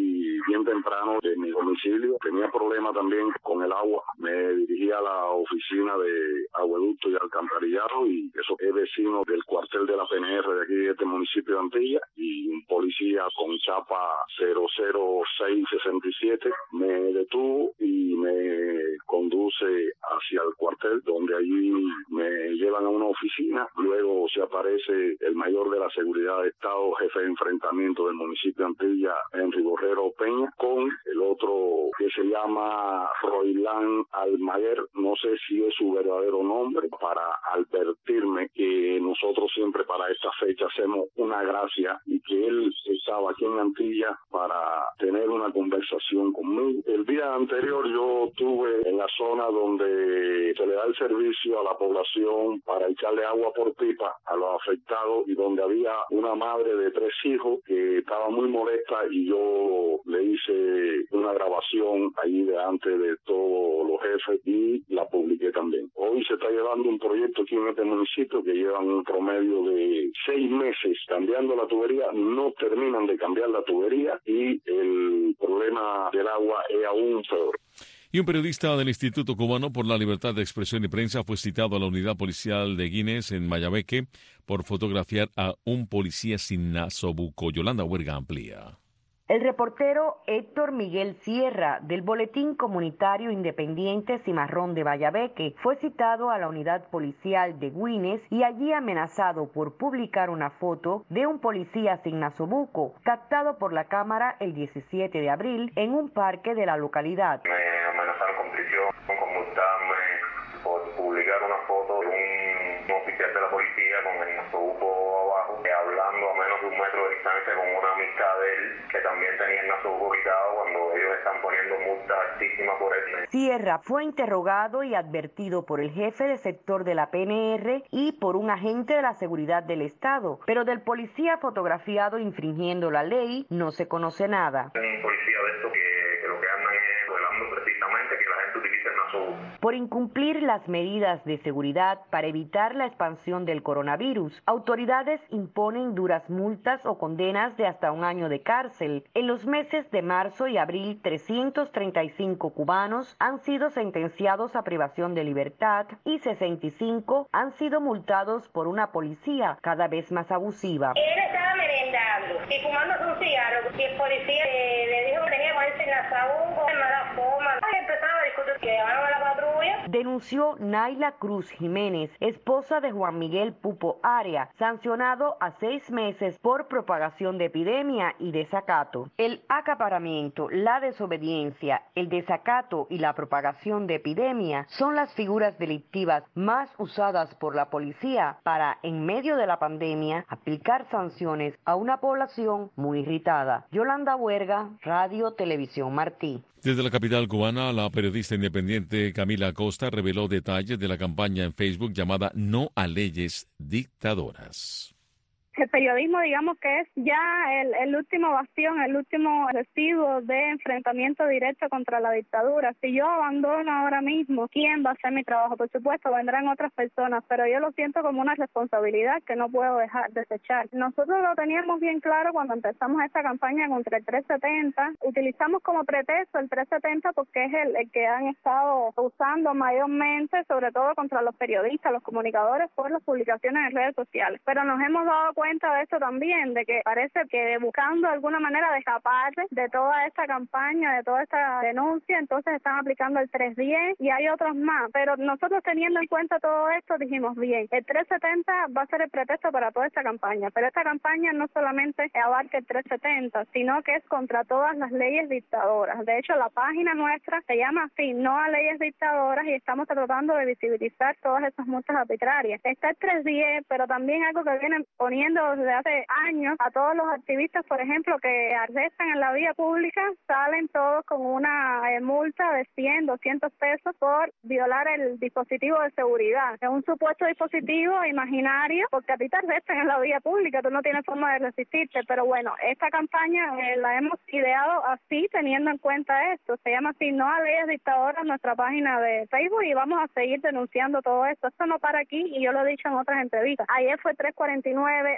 bien temprano de mi domicilio. Tenía problemas también con el agua. Me dirigí a la oficina de acueducto y alcantarillado, y eso es vecino del cuartel de la P N R de aquí de este municipio de Antilla, y un policía con chapa cero cero seis sesenta y siete me detuvo y me conduce hacia el cuartel, donde allí me llevan a una oficina. Luego se aparece el mayor de la seguridad de Estado, jefe de enfrentamiento del municipio de Antilla, Henry Borrero Peña, con el otro que se llama Roilán Almaguer, no sé si es su verdadero nombre, para advertirme que nosotros siempre para esta fecha hacemos una gracia y que él estaba aquí en Antilla para tener una conversación conmigo. El día anterior yo estuve en la zona donde se le da el servicio a la población para echarle agua por pipa a los afectados, y donde había una madre de tres hijos que estaba muy molesta, y yo le hice una grabación allí delante de todos los jefes y la publiqué también. Hoy se está llevando un proyecto aquí en este municipio que llevan un promedio de seis meses cambiando la tubería, no terminan de cambiar la tubería y el problema del agua es aún peor. Y un periodista del Instituto Cubano por la Libertad de Expresión y Prensa fue citado a la unidad policial de Guines en Mayabeque por fotografiar a un policía sin nasobuco. Yolanda Huerga amplía. El reportero Héctor Miguel Sierra, del Boletín Comunitario Independiente Cimarrón de Mayabeque, fue citado a la unidad policial de Guines y allí amenazado por publicar una foto de un policía sin nasobuco, captado por la cámara el diecisiete de abril en un parque de la localidad. Me amenazaron con prisión, con multarme por publicar una foto de un, un oficial de la policía con el nasobuco abajo, eh, hablando a menos de un metro de distancia con una amistad de él que también tenía el nasobuco quitado, cuando ellos están poniendo multas altísimas por eso. Sierra fue interrogado y advertido por el jefe de sector de la P N R y por un agente de la seguridad del Estado, pero del policía fotografiado infringiendo la ley no se conoce nada. Un policía de estos que, que lo que andan es velando precisamente que la gente utilice el nasobuco. Por incumplir las medidas de seguridad para evitar la expansión del coronavirus, autoridades imponen duras multas o condenas de hasta un año de cárcel. En los meses de marzo y abril, trescientos treinta y cinco cubanos han sido sentenciados a privación de libertad y sesenta y cinco han sido multados por una policía cada vez más abusiva. Él estaba merendando y fumando un cigarro y el policía eh, le dijo que tenía que ponerse en la saúco, en mala forma. Empezaba a discutir que llevaron a la patrulla. Denunció Naila Cruz Jiménez, esposa de Juan Miguel Pupo Aria, sancionado a seis meses por propagación de epidemia y desacato. El acaparamiento, la desobediencia, el desacato y la propagación de epidemia son las figuras delictivas más usadas por la policía para, en medio de la pandemia, aplicar sanciones a una población muy irritada. Yolanda Huerga, Radio Televisión Martí. Desde la capital cubana, la periodista independiente Camila Acosta reveló detalles de la campaña en Facebook llamada No a Leyes Dictadoras. El periodismo, digamos que es ya el, el último bastión, el último residuo de enfrentamiento directo contra la dictadura. Si yo abandono ahora mismo, ¿quién va a hacer mi trabajo? Por supuesto, vendrán otras personas, pero yo lo siento como una responsabilidad que no puedo dejar desechar. Nosotros lo teníamos bien claro cuando empezamos esta campaña contra el trescientos setenta. Utilizamos como pretexto el trescientos setenta porque es el, el que han estado usando mayormente, sobre todo contra los periodistas, los comunicadores, por las publicaciones en redes sociales. Pero nos hemos dado cuenta de esto también, de que parece que buscando alguna manera de escapar de toda esta campaña, de toda esta denuncia, entonces están aplicando el trescientos diez y hay otros más. Pero nosotros, teniendo en cuenta todo esto, dijimos bien, el trescientos setenta va a ser el pretexto para toda esta campaña, pero esta campaña no solamente abarca el trescientos setenta, sino que es contra todas las leyes dictadoras. De hecho, la página nuestra se llama así, No a Leyes Dictadoras, y estamos tratando de visibilizar todas esas multas arbitrarias. Está el trescientos diez, pero también algo que vienen poniendo desde hace años a todos los activistas, por ejemplo, que arrestan en la vía pública, salen todos con una eh, multa de cien, doscientos pesos por violar el dispositivo de seguridad. Es un supuesto dispositivo imaginario, porque a ti te arrestan en la vía pública, tú no tienes forma de resistirte, pero bueno, esta campaña eh, la hemos ideado así, teniendo en cuenta esto. Se llama así, No a Leyes Dictadoras, nuestra página de Facebook, y vamos a seguir denunciando todo esto. Esto no para aquí, y yo lo he dicho en otras entrevistas. Ayer fue trescientos cuarenta y nueve,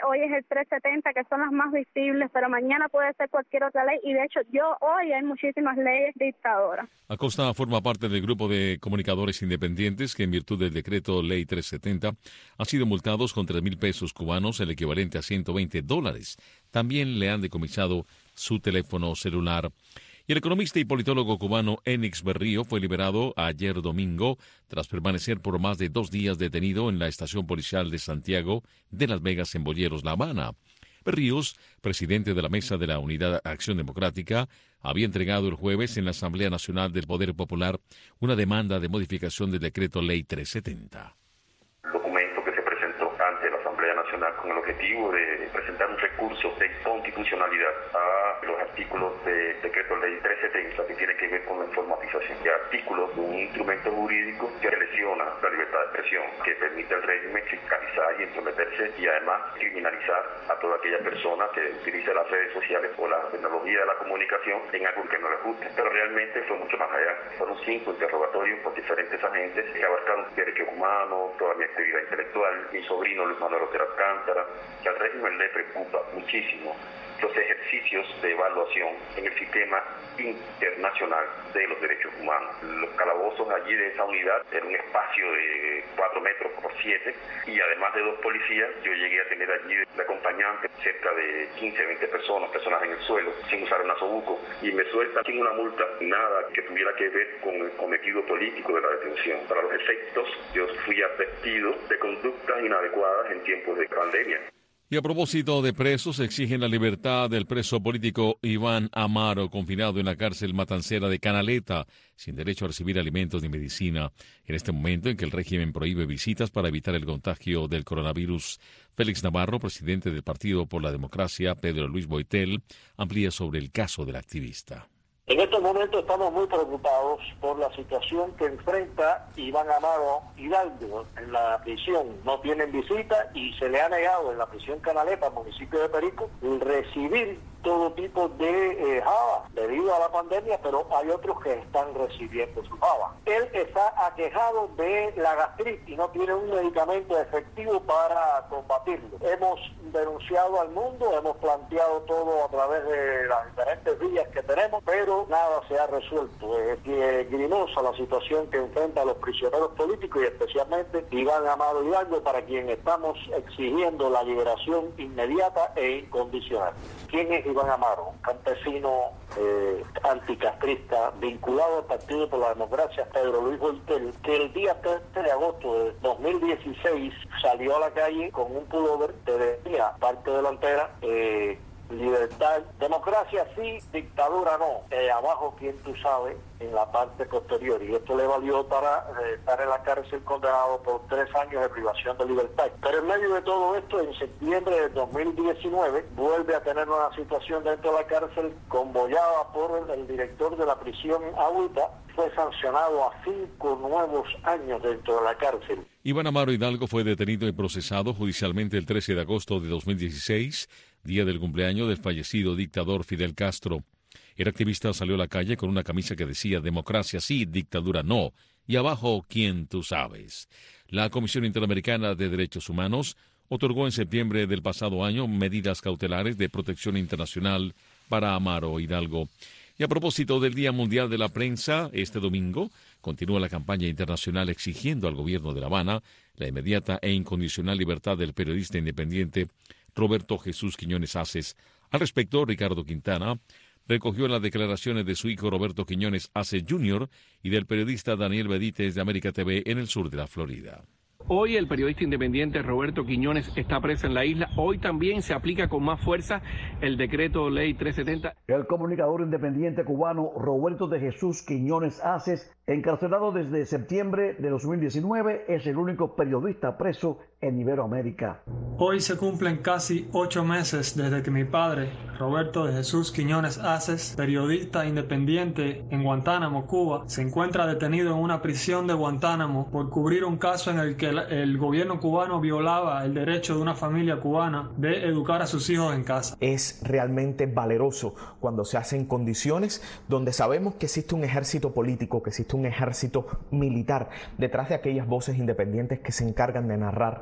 hoy es el trescientos setenta, que son las más visibles, pero mañana puede ser cualquier otra ley, y de hecho yo hoy hay muchísimas leyes dictadoras. Acosta forma parte del grupo de comunicadores independientes que, en virtud del decreto Ley trescientos setenta, han sido multados con tres mil pesos cubanos, el equivalente a ciento veinte dólares. También le han decomisado su teléfono celular. Y el economista y politólogo cubano Enix Berrío fue liberado ayer domingo tras permanecer por más de dos días detenido en la estación policial de Santiago de Las Vegas en Boyeros, La Habana. Berríos, presidente de la Mesa de la Unidad Acción Democrática, había entregado el jueves en la Asamblea Nacional del Poder Popular una demanda de modificación del decreto Ley trescientos setenta. Documento que se presentó ante la Asamblea Nacional con el objetivo de presentar un recurso de constitucionalidad a los artículos del decreto Ley trescientos setenta que tiene que ver con la informatización de artículos de un instrumento jurídico que lesiona la libertad de expresión, que permite al régimen fiscalizar y entrometerse y además criminalizar a toda aquella persona que utilice las redes sociales o la tecnología de la comunicación en algo que no le guste. Pero realmente fue mucho más allá. Fueron cinco interrogatorios por diferentes agentes que abarcaron derechos humanos, toda mi actividad intelectual, mi sobrino Luis Manuel Otero Alcántara, que al régimen le preocupa muchísimo los ejercicios de evaluación en el sistema internacional de los derechos humanos. Los calabozos allí de esa unidad eran un espacio de cuatro metros por siete y además de dos policías, yo llegué a tener allí de acompañante cerca de quince, veinte personas, personas en el suelo, sin usar un azobuco, y me sueltan sin una multa, nada que tuviera que ver con el cometido político de la detención. Para los efectos, yo fui advertido de conductas inadecuadas en tiempos de pandemia. Y a propósito de presos, exigen la libertad del preso político Iván Amaro, confinado en la cárcel matancera de Canaleta, sin derecho a recibir alimentos ni medicina, en este momento en que el régimen prohíbe visitas para evitar el contagio del coronavirus. Félix Navarro, presidente del Partido por la Democracia, Pedro Luis Boitel, amplía sobre el caso del activista. En estos momentos estamos muy preocupados por la situación que enfrenta Iván Amaro Hidalgo en la prisión. No tienen visita y se le ha negado en la prisión Canaleta, municipio de Perico, el recibir todo tipo de eh, java debido a la pandemia, pero hay otros que están recibiendo su java. Él está aquejado de la gastritis y no tiene un medicamento efectivo para combatirlo. Hemos denunciado al mundo, hemos planteado todo a través de las diferentes vías que tenemos, pero nada se ha resuelto. Es eh, grimosa la situación que enfrenta a los prisioneros políticos y especialmente Iván Amaro Hidalgo, para quien estamos exigiendo la liberación inmediata e incondicional. ¿Quién es Iván Amaro? Un campesino eh, anticastrista vinculado al Partido por la Democracia, Pedro Luis Boitel, que el día trece de agosto de dos mil dieciséis salió a la calle con un pullover que decía, parte delantera, eh, libertad, democracia sí, dictadura no. Eh, abajo, quien tú sabes, en la parte posterior. Y esto le valió para eh, estar en la cárcel condenado por tres años de privación de libertad. Pero en medio de todo esto, en septiembre de dos mil diecinueve, vuelve a tener una situación dentro de la cárcel convoyada por el, el director de la prisión Agüita. Fue sancionado a cinco nuevos años dentro de la cárcel. Iván Amaro Hidalgo fue detenido y procesado judicialmente el trece de agosto de dos mil dieciséis, día del cumpleaños del fallecido dictador Fidel Castro. El activista salió a la calle con una camisa que decía democracia sí, dictadura no, y abajo quién tú sabes. La Comisión Interamericana de Derechos Humanos otorgó en septiembre del pasado año medidas cautelares de protección internacional para Amaro Hidalgo. Y a propósito del Día Mundial de la Prensa, este domingo continúa la campaña internacional exigiendo al gobierno de La Habana la inmediata e incondicional libertad del periodista independiente Roberto Jesús Quiñones Aces. Al respecto, Ricardo Quintana recogió las declaraciones de su hijo Roberto Quiñones Aces junior y del periodista Daniel Benítez de América T V en el sur de la Florida. Hoy el periodista independiente Roberto Quiñones está preso en la isla. Hoy también se aplica con más fuerza el decreto Ley trescientos setenta. El comunicador independiente cubano Roberto de Jesús Quiñones Aces, encarcelado desde septiembre de dos mil diecinueve, es el único periodista preso en Iberoamérica. Hoy se cumplen casi ocho meses desde que mi padre, Roberto de Jesús Quiñones Aces, periodista independiente en Guantánamo, Cuba, se encuentra detenido en una prisión de Guantánamo por cubrir un caso en el que el, el gobierno cubano violaba el derecho de una familia cubana de educar a sus hijos en casa. Es realmente valeroso cuando se hacen condiciones donde sabemos que existe un ejército político, que existe un ejército militar detrás de aquellas voces independientes que se encargan de narrar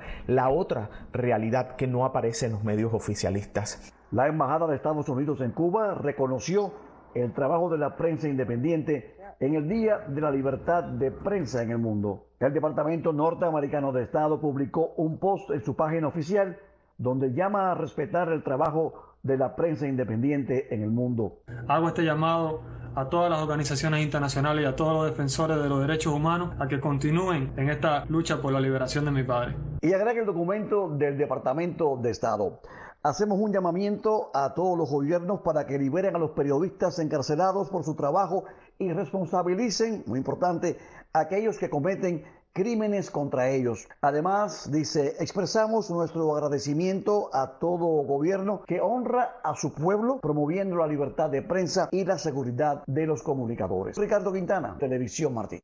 la otra realidad que no aparece en los medios oficialistas. La Embajada de Estados Unidos en Cuba reconoció el trabajo de la prensa independiente en el Día de la Libertad de Prensa en el mundo. El Departamento Norteamericano de Estado publicó un post en su página oficial donde llama a respetar el trabajo de la prensa independiente en el mundo. Hago este llamado a todas las organizaciones internacionales y a todos los defensores de los derechos humanos a que continúen en esta lucha por la liberación de mi padre. Y agrega el documento del Departamento de Estado. Hacemos un llamamiento a todos los gobiernos para que liberen a los periodistas encarcelados por su trabajo y responsabilicen, muy importante, a aquellos que cometen crímenes contra ellos. Además, dice, expresamos nuestro agradecimiento a todo gobierno que honra a su pueblo, promoviendo la libertad de prensa y la seguridad de los comunicadores. Ricardo Quintana, Televisión Martí.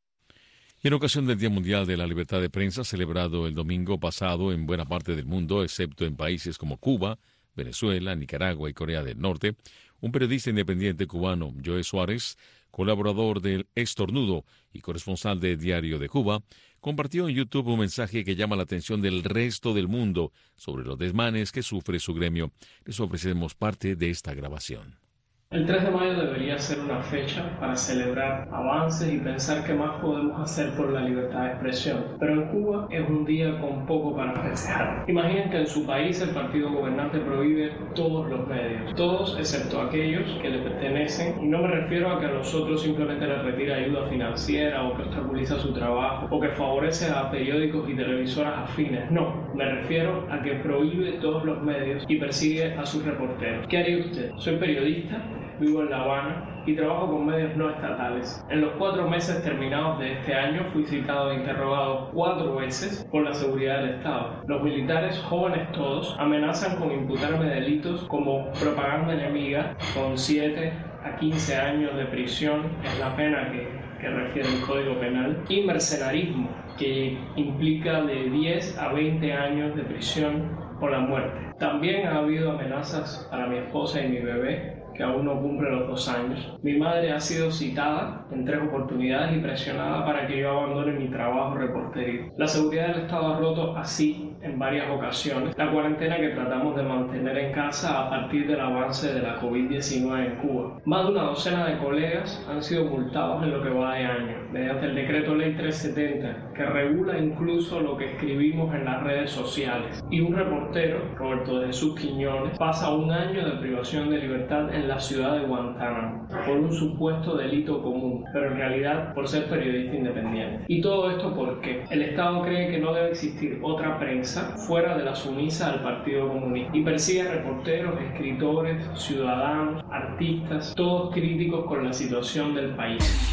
Y en ocasión del Día Mundial de la Libertad de Prensa, celebrado el domingo pasado en buena parte del mundo, excepto en países como Cuba, Venezuela, Nicaragua y Corea del Norte, un periodista independiente cubano, Joe Suárez, colaborador del Estornudo y corresponsal de Diario de Cuba, compartió en YouTube un mensaje que llama la atención del resto del mundo sobre los desmanes que sufre su gremio. Les ofrecemos parte de esta grabación. El tres de mayo debería ser una fecha para celebrar avances y pensar qué más podemos hacer por la libertad de expresión. Pero en Cuba es un día con poco para festejar. Imaginen que en su país el partido gobernante prohíbe todos los medios, todos excepto aquellos que le pertenecen. Y no me refiero a que a los otros simplemente les retira ayuda financiera o que obstaculiza su trabajo o que favorece a periódicos y televisoras afines. No, me refiero a que prohíbe todos los medios y persigue a sus reporteros. ¿Qué haría usted? Soy periodista. Vivo en La Habana y trabajo con medios no estatales. En los cuatro meses terminados de este año fui citado e interrogado cuatro veces por la seguridad del Estado. Los militares, jóvenes todos, amenazan con imputarme delitos como propaganda enemiga con siete a quince años de prisión, es la pena que, que refiere el Código Penal, y mercenarismo, que implica de diez a veinte años de prisión o la muerte. También ha habido amenazas para mi esposa y mi bebé, que aún no cumple los dos años. Mi madre ha sido citada en tres oportunidades y presionada para que yo abandone mi trabajo reporteril. La seguridad del Estado ha roto así en varias ocasiones la cuarentena que tratamos de mantener en casa a partir del avance de la COVID diecinueve en Cuba. Más de una docena de colegas han sido multados en lo que va de año, mediante el decreto ley trescientos setenta, que regula incluso lo que escribimos en las redes sociales. Y un reportero, Roberto de Jesús Quiñones, pasa un año de privación de libertad en la ciudad de Guantánamo por un supuesto delito común, pero en realidad por ser periodista independiente. Y todo esto porque el Estado cree que no debe existir otra prensa fuera de la sumisa al Partido Comunista y persigue a reporteros, escritores, ciudadanos, artistas, todos críticos con la situación del país.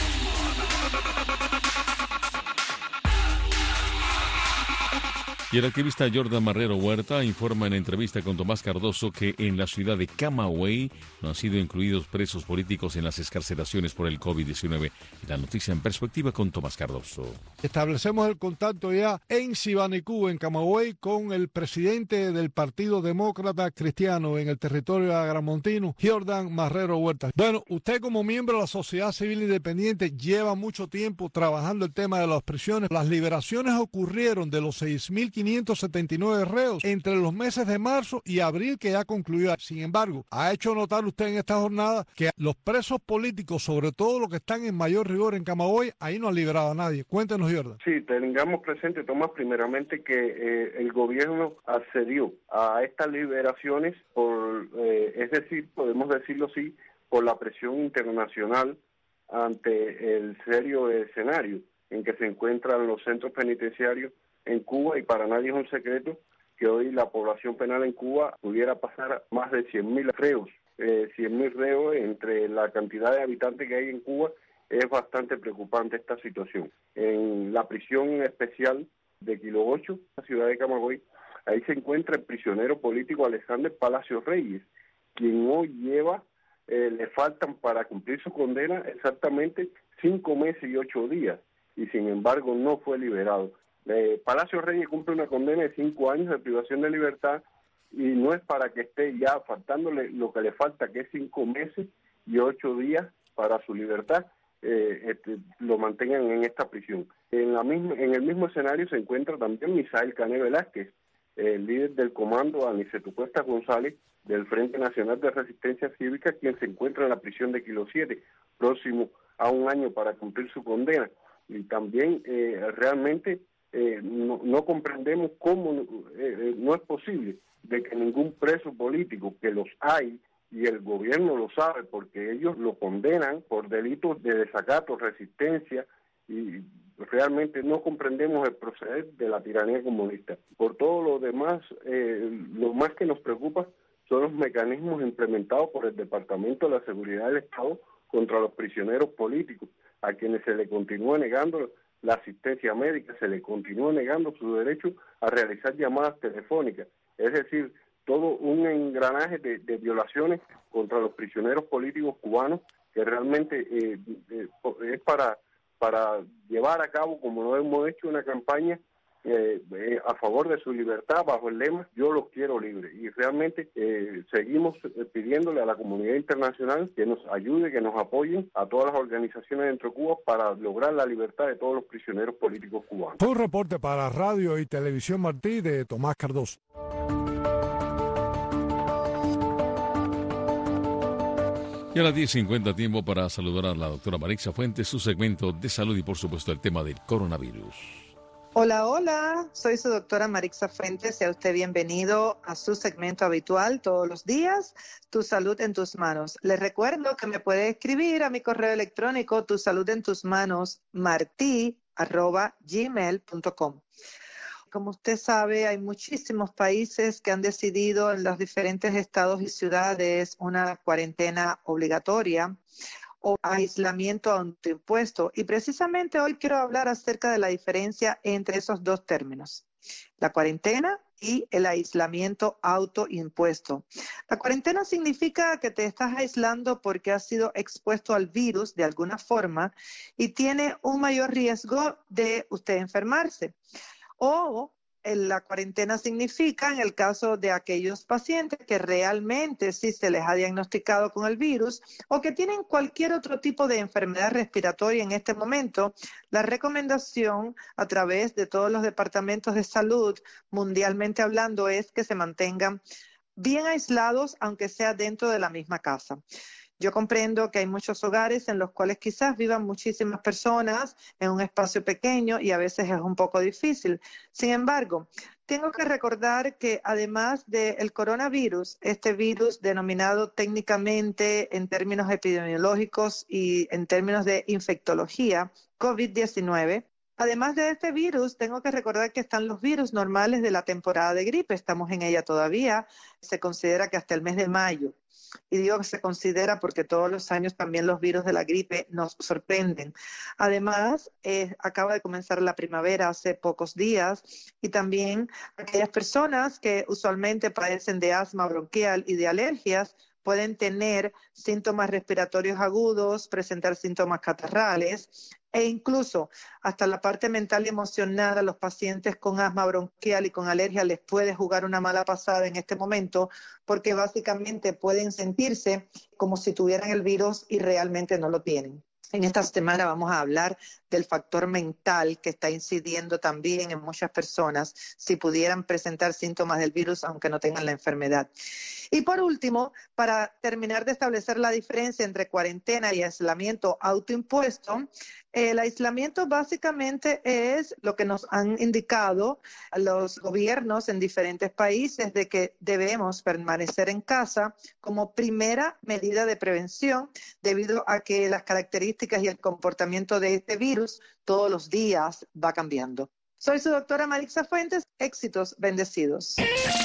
Y el activista Jordan Marrero Huerta informa en entrevista con Tomás Cardoso que en la ciudad de Camagüey no han sido incluidos presos políticos en las excarcelaciones por el COVID diecinueve. Y la noticia en perspectiva con Tomás Cardoso. Establecemos el contacto ya en Sibanicú, en Camagüey, con el presidente del Partido Demócrata Cristiano en el territorio agramontino, Jordan Marrero Huerta. Bueno, usted como miembro de la sociedad civil independiente lleva mucho tiempo trabajando el tema de las prisiones. Las liberaciones ocurrieron de los seis mil quinientos setenta y nueve reos entre los meses de marzo y abril que ya concluyó. Sin embargo, ha hecho notar usted en esta jornada que los presos políticos, sobre todo los que están en mayor rigor en Camagüey, ahí no han liberado a nadie. Cuéntenos, Jordan. Sí, tengamos presente, Tomás, primeramente que eh, el gobierno accedió a estas liberaciones por, eh, es decir, podemos decirlo así, por la presión internacional ante el serio escenario en que se encuentran los centros penitenciarios en Cuba, y para nadie es un secreto que hoy la población penal en Cuba pudiera pasar más de cien mil reos. Eh, cien mil reos entre la cantidad de habitantes que hay en Cuba. Es bastante preocupante esta situación. En la prisión especial de Kilo ocho, la ciudad de Camagüey, ahí se encuentra el prisionero político Alexander Palacios Reyes, quien hoy lleva, eh, le faltan para cumplir su condena exactamente cinco meses y ocho días, y sin embargo no fue liberado. Eh, Palacios Reyes cumple una condena de cinco años de privación de libertad y no es para que esté ya faltándole lo que le falta, que es cinco meses y ocho días para su libertad. eh, este, lo mantengan en esta prisión. En, la misma, en el mismo escenario se encuentra también Misael Cané Velázquez, el líder del comando Aniceto Cuesta González del Frente Nacional de Resistencia Cívica, quien se encuentra en la prisión de Kilo siete, próximo a un año para cumplir su condena. Y también eh, realmente eh, no, no comprendemos cómo eh, no es posible de que ningún preso político, que los hay, y el gobierno lo sabe porque ellos lo condenan por delitos de desacato, resistencia, y realmente no comprendemos el proceder de la tiranía comunista. Por todo lo demás, eh, lo más que nos preocupa son los mecanismos implementados por el Departamento de la Seguridad del Estado contra los prisioneros políticos, a quienes se le continúa negando la asistencia médica, se le continúa negando su derecho a realizar llamadas telefónicas. Es decir, todo un engranaje de, de violaciones contra los prisioneros políticos cubanos que realmente eh, eh, es para, para llevar a cabo, como lo hemos hecho, una campaña eh, eh, a favor de su libertad bajo el lema "Yo los quiero libres". Y realmente eh, seguimos pidiéndole a la comunidad internacional que nos ayude, que nos apoyen a todas las organizaciones dentro de Cuba para lograr la libertad de todos los prisioneros políticos cubanos. Fue un reporte para Radio y Televisión Martí de Tomás Cardoso. Y a las diez cincuenta, tiempo para saludar a la doctora Marixa Fuentes, su segmento de salud y por supuesto el tema del coronavirus. Hola, hola, soy su doctora Marixa Fuentes, sea usted bienvenido a su segmento habitual todos los días, Tu Salud en Tus Manos. Les recuerdo que me puede escribir a mi correo electrónico tu salud en tus manos martí arroba gmail punto com. Como usted sabe, hay muchísimos países que han decidido en los diferentes estados y ciudades una cuarentena obligatoria o aislamiento autoimpuesto. Y precisamente hoy quiero hablar acerca de la diferencia entre esos dos términos, la cuarentena y el aislamiento autoimpuesto. La cuarentena significa que te estás aislando porque has sido expuesto al virus de alguna forma y tiene un mayor riesgo de usted enfermarse. O en la cuarentena significa, en el caso de aquellos pacientes que realmente sí se les ha diagnosticado con el virus o que tienen cualquier otro tipo de enfermedad respiratoria en este momento, la recomendación a través de todos los departamentos de salud, mundialmente hablando, es que se mantengan bien aislados, aunque sea dentro de la misma casa. Yo comprendo que hay muchos hogares en los cuales quizás vivan muchísimas personas en un espacio pequeño y a veces es un poco difícil. Sin embargo, tengo que recordar que además del coronavirus, este virus denominado técnicamente en términos epidemiológicos y en términos de infectología, COVID diecinueve, además de este virus, tengo que recordar que están los virus normales de la temporada de gripe. Estamos en ella todavía. Se considera que hasta el mes de mayo. Y digo que se considera porque todos los años también los virus de la gripe nos sorprenden. Además, eh, acaba de comenzar la primavera hace pocos días y también aquellas personas que usualmente padecen de asma bronquial y de alergias pueden tener síntomas respiratorios agudos, presentar síntomas catarrales e incluso hasta la parte mental y emocional a los pacientes con asma bronquial y con alergia les puede jugar una mala pasada en este momento porque básicamente pueden sentirse como si tuvieran el virus y realmente no lo tienen. En esta semana vamos a hablar del factor mental que está incidiendo también en muchas personas si pudieran presentar síntomas del virus aunque no tengan la enfermedad. Y por último, para terminar de establecer la diferencia entre cuarentena y aislamiento autoimpuesto, el aislamiento básicamente es lo que nos han indicado los gobiernos en diferentes países de que debemos permanecer en casa como primera medida de prevención debido a que las características y el comportamiento de este virus todos los días va cambiando. Soy su doctora Marixa Fuentes. Éxitos, bendecidos.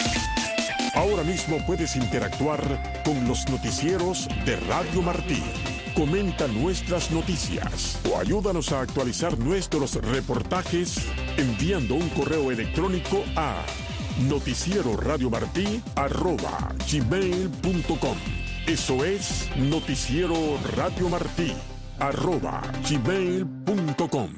Ahora mismo puedes interactuar con los noticieros de Radio Martí. Comenta nuestras noticias o ayúdanos a actualizar nuestros reportajes enviando un correo electrónico a noticieroradiomartí arroba gmail punto com. Eso es noticieroradiomartí arroba gmail punto com.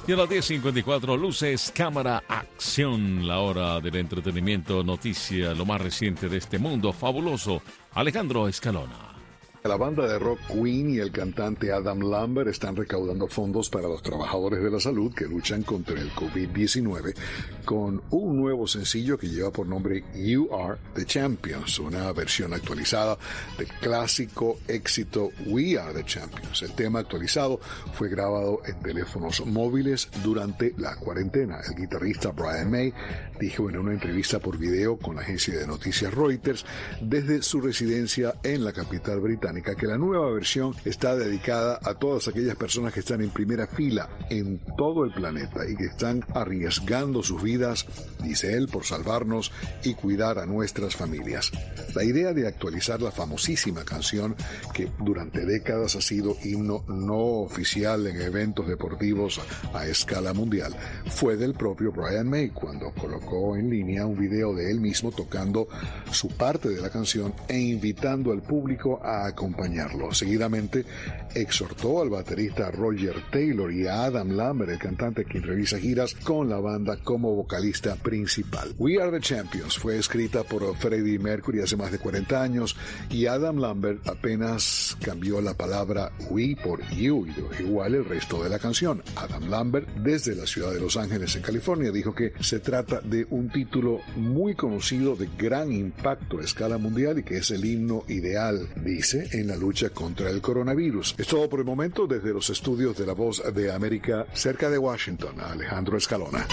Y a las diez cincuenta y cuatro, luces, cámara, acción. La hora del entretenimiento, noticia, lo más reciente de este mundo fabuloso. Alejandro Escalona. La banda de rock Queen y el cantante Adam Lambert están recaudando fondos para los trabajadores de la salud que luchan contra el COVID diecinueve con un nuevo sencillo que lleva por nombre You Are the Champions, una versión actualizada del clásico éxito We Are the Champions. El tema actualizado fue grabado en teléfonos móviles durante la cuarentena. El guitarrista Brian May dijo en una entrevista por video con la agencia de noticias Reuters desde su residencia en la capital británica que la nueva versión está dedicada a todas aquellas personas que están en primera fila en todo el planeta y que están arriesgando sus vidas, dice él, por salvarnos y cuidar a nuestras familias. La idea de actualizar la famosísima canción que durante décadas ha sido himno no oficial en eventos deportivos a escala mundial fue del propio Brian May cuando colocó en línea un video de él mismo tocando su parte de la canción e invitando al público a acompañarlo. Seguidamente exhortó al baterista Roger Taylor y a Adam Lambert, el cantante quien realiza giras con la banda como vocalista principal. We Are the Champions fue escrita por Freddie Mercury hace más de cuarenta años y Adam Lambert apenas cambió la palabra we por you y dejó igual el resto de la canción. Adam Lambert, desde la ciudad de Los Ángeles en California, dijo que se trata de un título muy conocido de gran impacto a escala mundial y que es el himno ideal, dice, en la lucha contra el coronavirus. Es todo por el momento desde los estudios de La Voz de América, cerca de Washington. Alejandro Escalona.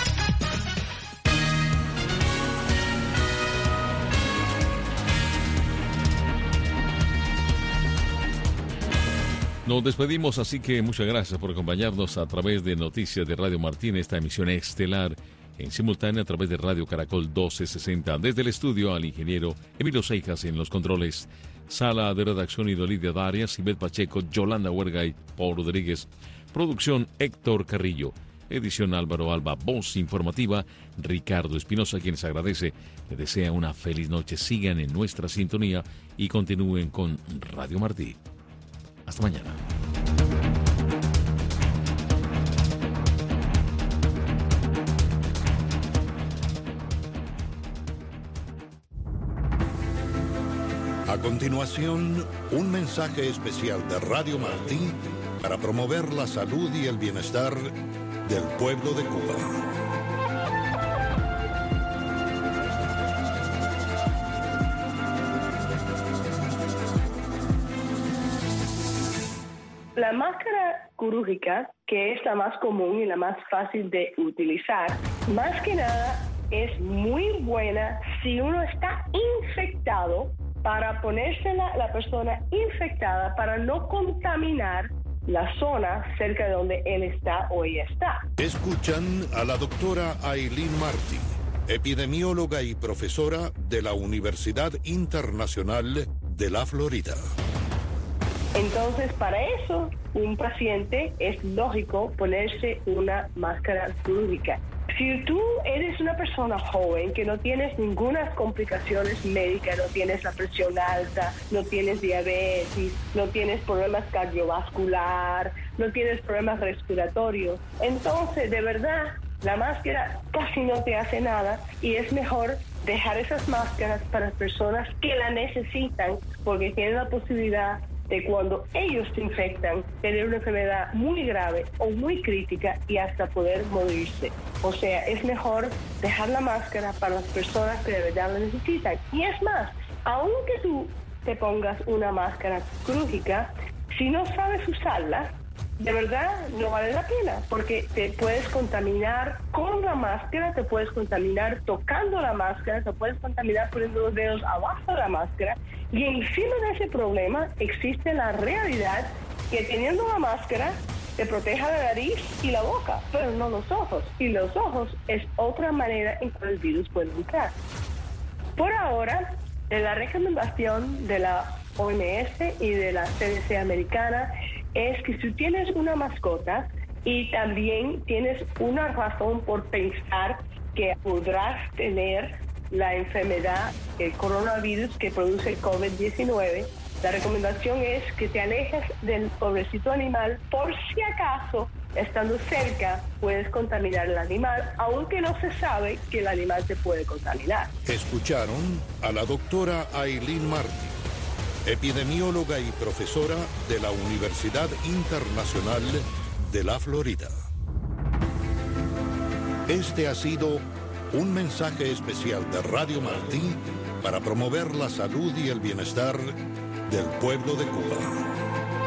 Nos despedimos, así que muchas gracias por acompañarnos a través de Noticias de Radio Martín, esta emisión estelar en simultánea a través de Radio Caracol doce sesenta. Desde el estudio al ingeniero Emilio Seijas en los controles. Sala de redacción Idolidia Darias, Ivette Pacheco, Yolanda Huerga y Paul Rodríguez. Producción Héctor Carrillo. Edición Álvaro Alba. Voz informativa Ricardo Espinosa, quienes agradece. Le desea una feliz noche. Sigan en nuestra sintonía y continúen con Radio Martí. Hasta mañana. A continuación, un mensaje especial de Radio Martí para promover la salud y el bienestar del pueblo de Cuba. La máscara quirúrgica, que es la más común y la más fácil de utilizar, más que nada es muy buena si uno está infectado, para ponérsela la persona infectada para no contaminar la zona cerca de donde él está o ella está. Escuchan a la doctora Aileen Martí, epidemióloga y profesora de la Universidad Internacional de la Florida. Entonces, para eso, un paciente es lógico ponerse una máscara quirúrgica. Si tú eres una persona joven que no tienes ninguna complicaciones médicas, no tienes la presión alta, no tienes diabetes, no tienes problemas cardiovasculares, no tienes problemas respiratorios, entonces de verdad la máscara casi no te hace nada y es mejor dejar esas máscaras para personas que la necesitan porque tienen la posibilidad de cuando ellos se infectan, tener una enfermedad muy grave o muy crítica y hasta poder morirse. O sea, es mejor dejar la máscara para las personas que de verdad la necesitan. Y es más, aunque tú te pongas una máscara quirúrgica, si no sabes usarla, de verdad no vale la pena, porque te puedes contaminar con la máscara, te puedes contaminar tocando la máscara, te puedes contaminar poniendo los dedos abajo de la máscara, y encima de ese problema existe la realidad que teniendo la máscara te proteja la nariz y la boca, pero no los ojos, y los ojos es otra manera en que el virus puede entrar. Por ahora, la recomendación de la O M S y de la C D C americana es que si tienes una mascota y también tienes una razón por pensar que podrás tener la enfermedad, el coronavirus que produce el COVID diecinueve, la recomendación es que te alejes del pobrecito animal por si acaso estando cerca puedes contaminar al animal, aunque no se sabe que el animal te puede contaminar. Escucharon a la doctora Aileen Martí, epidemióloga y profesora de la Universidad Internacional de la Florida. Este ha sido un mensaje especial de Radio Martí para promover la salud y el bienestar del pueblo de Cuba.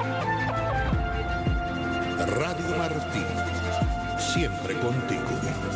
Radio Martí, siempre contigo.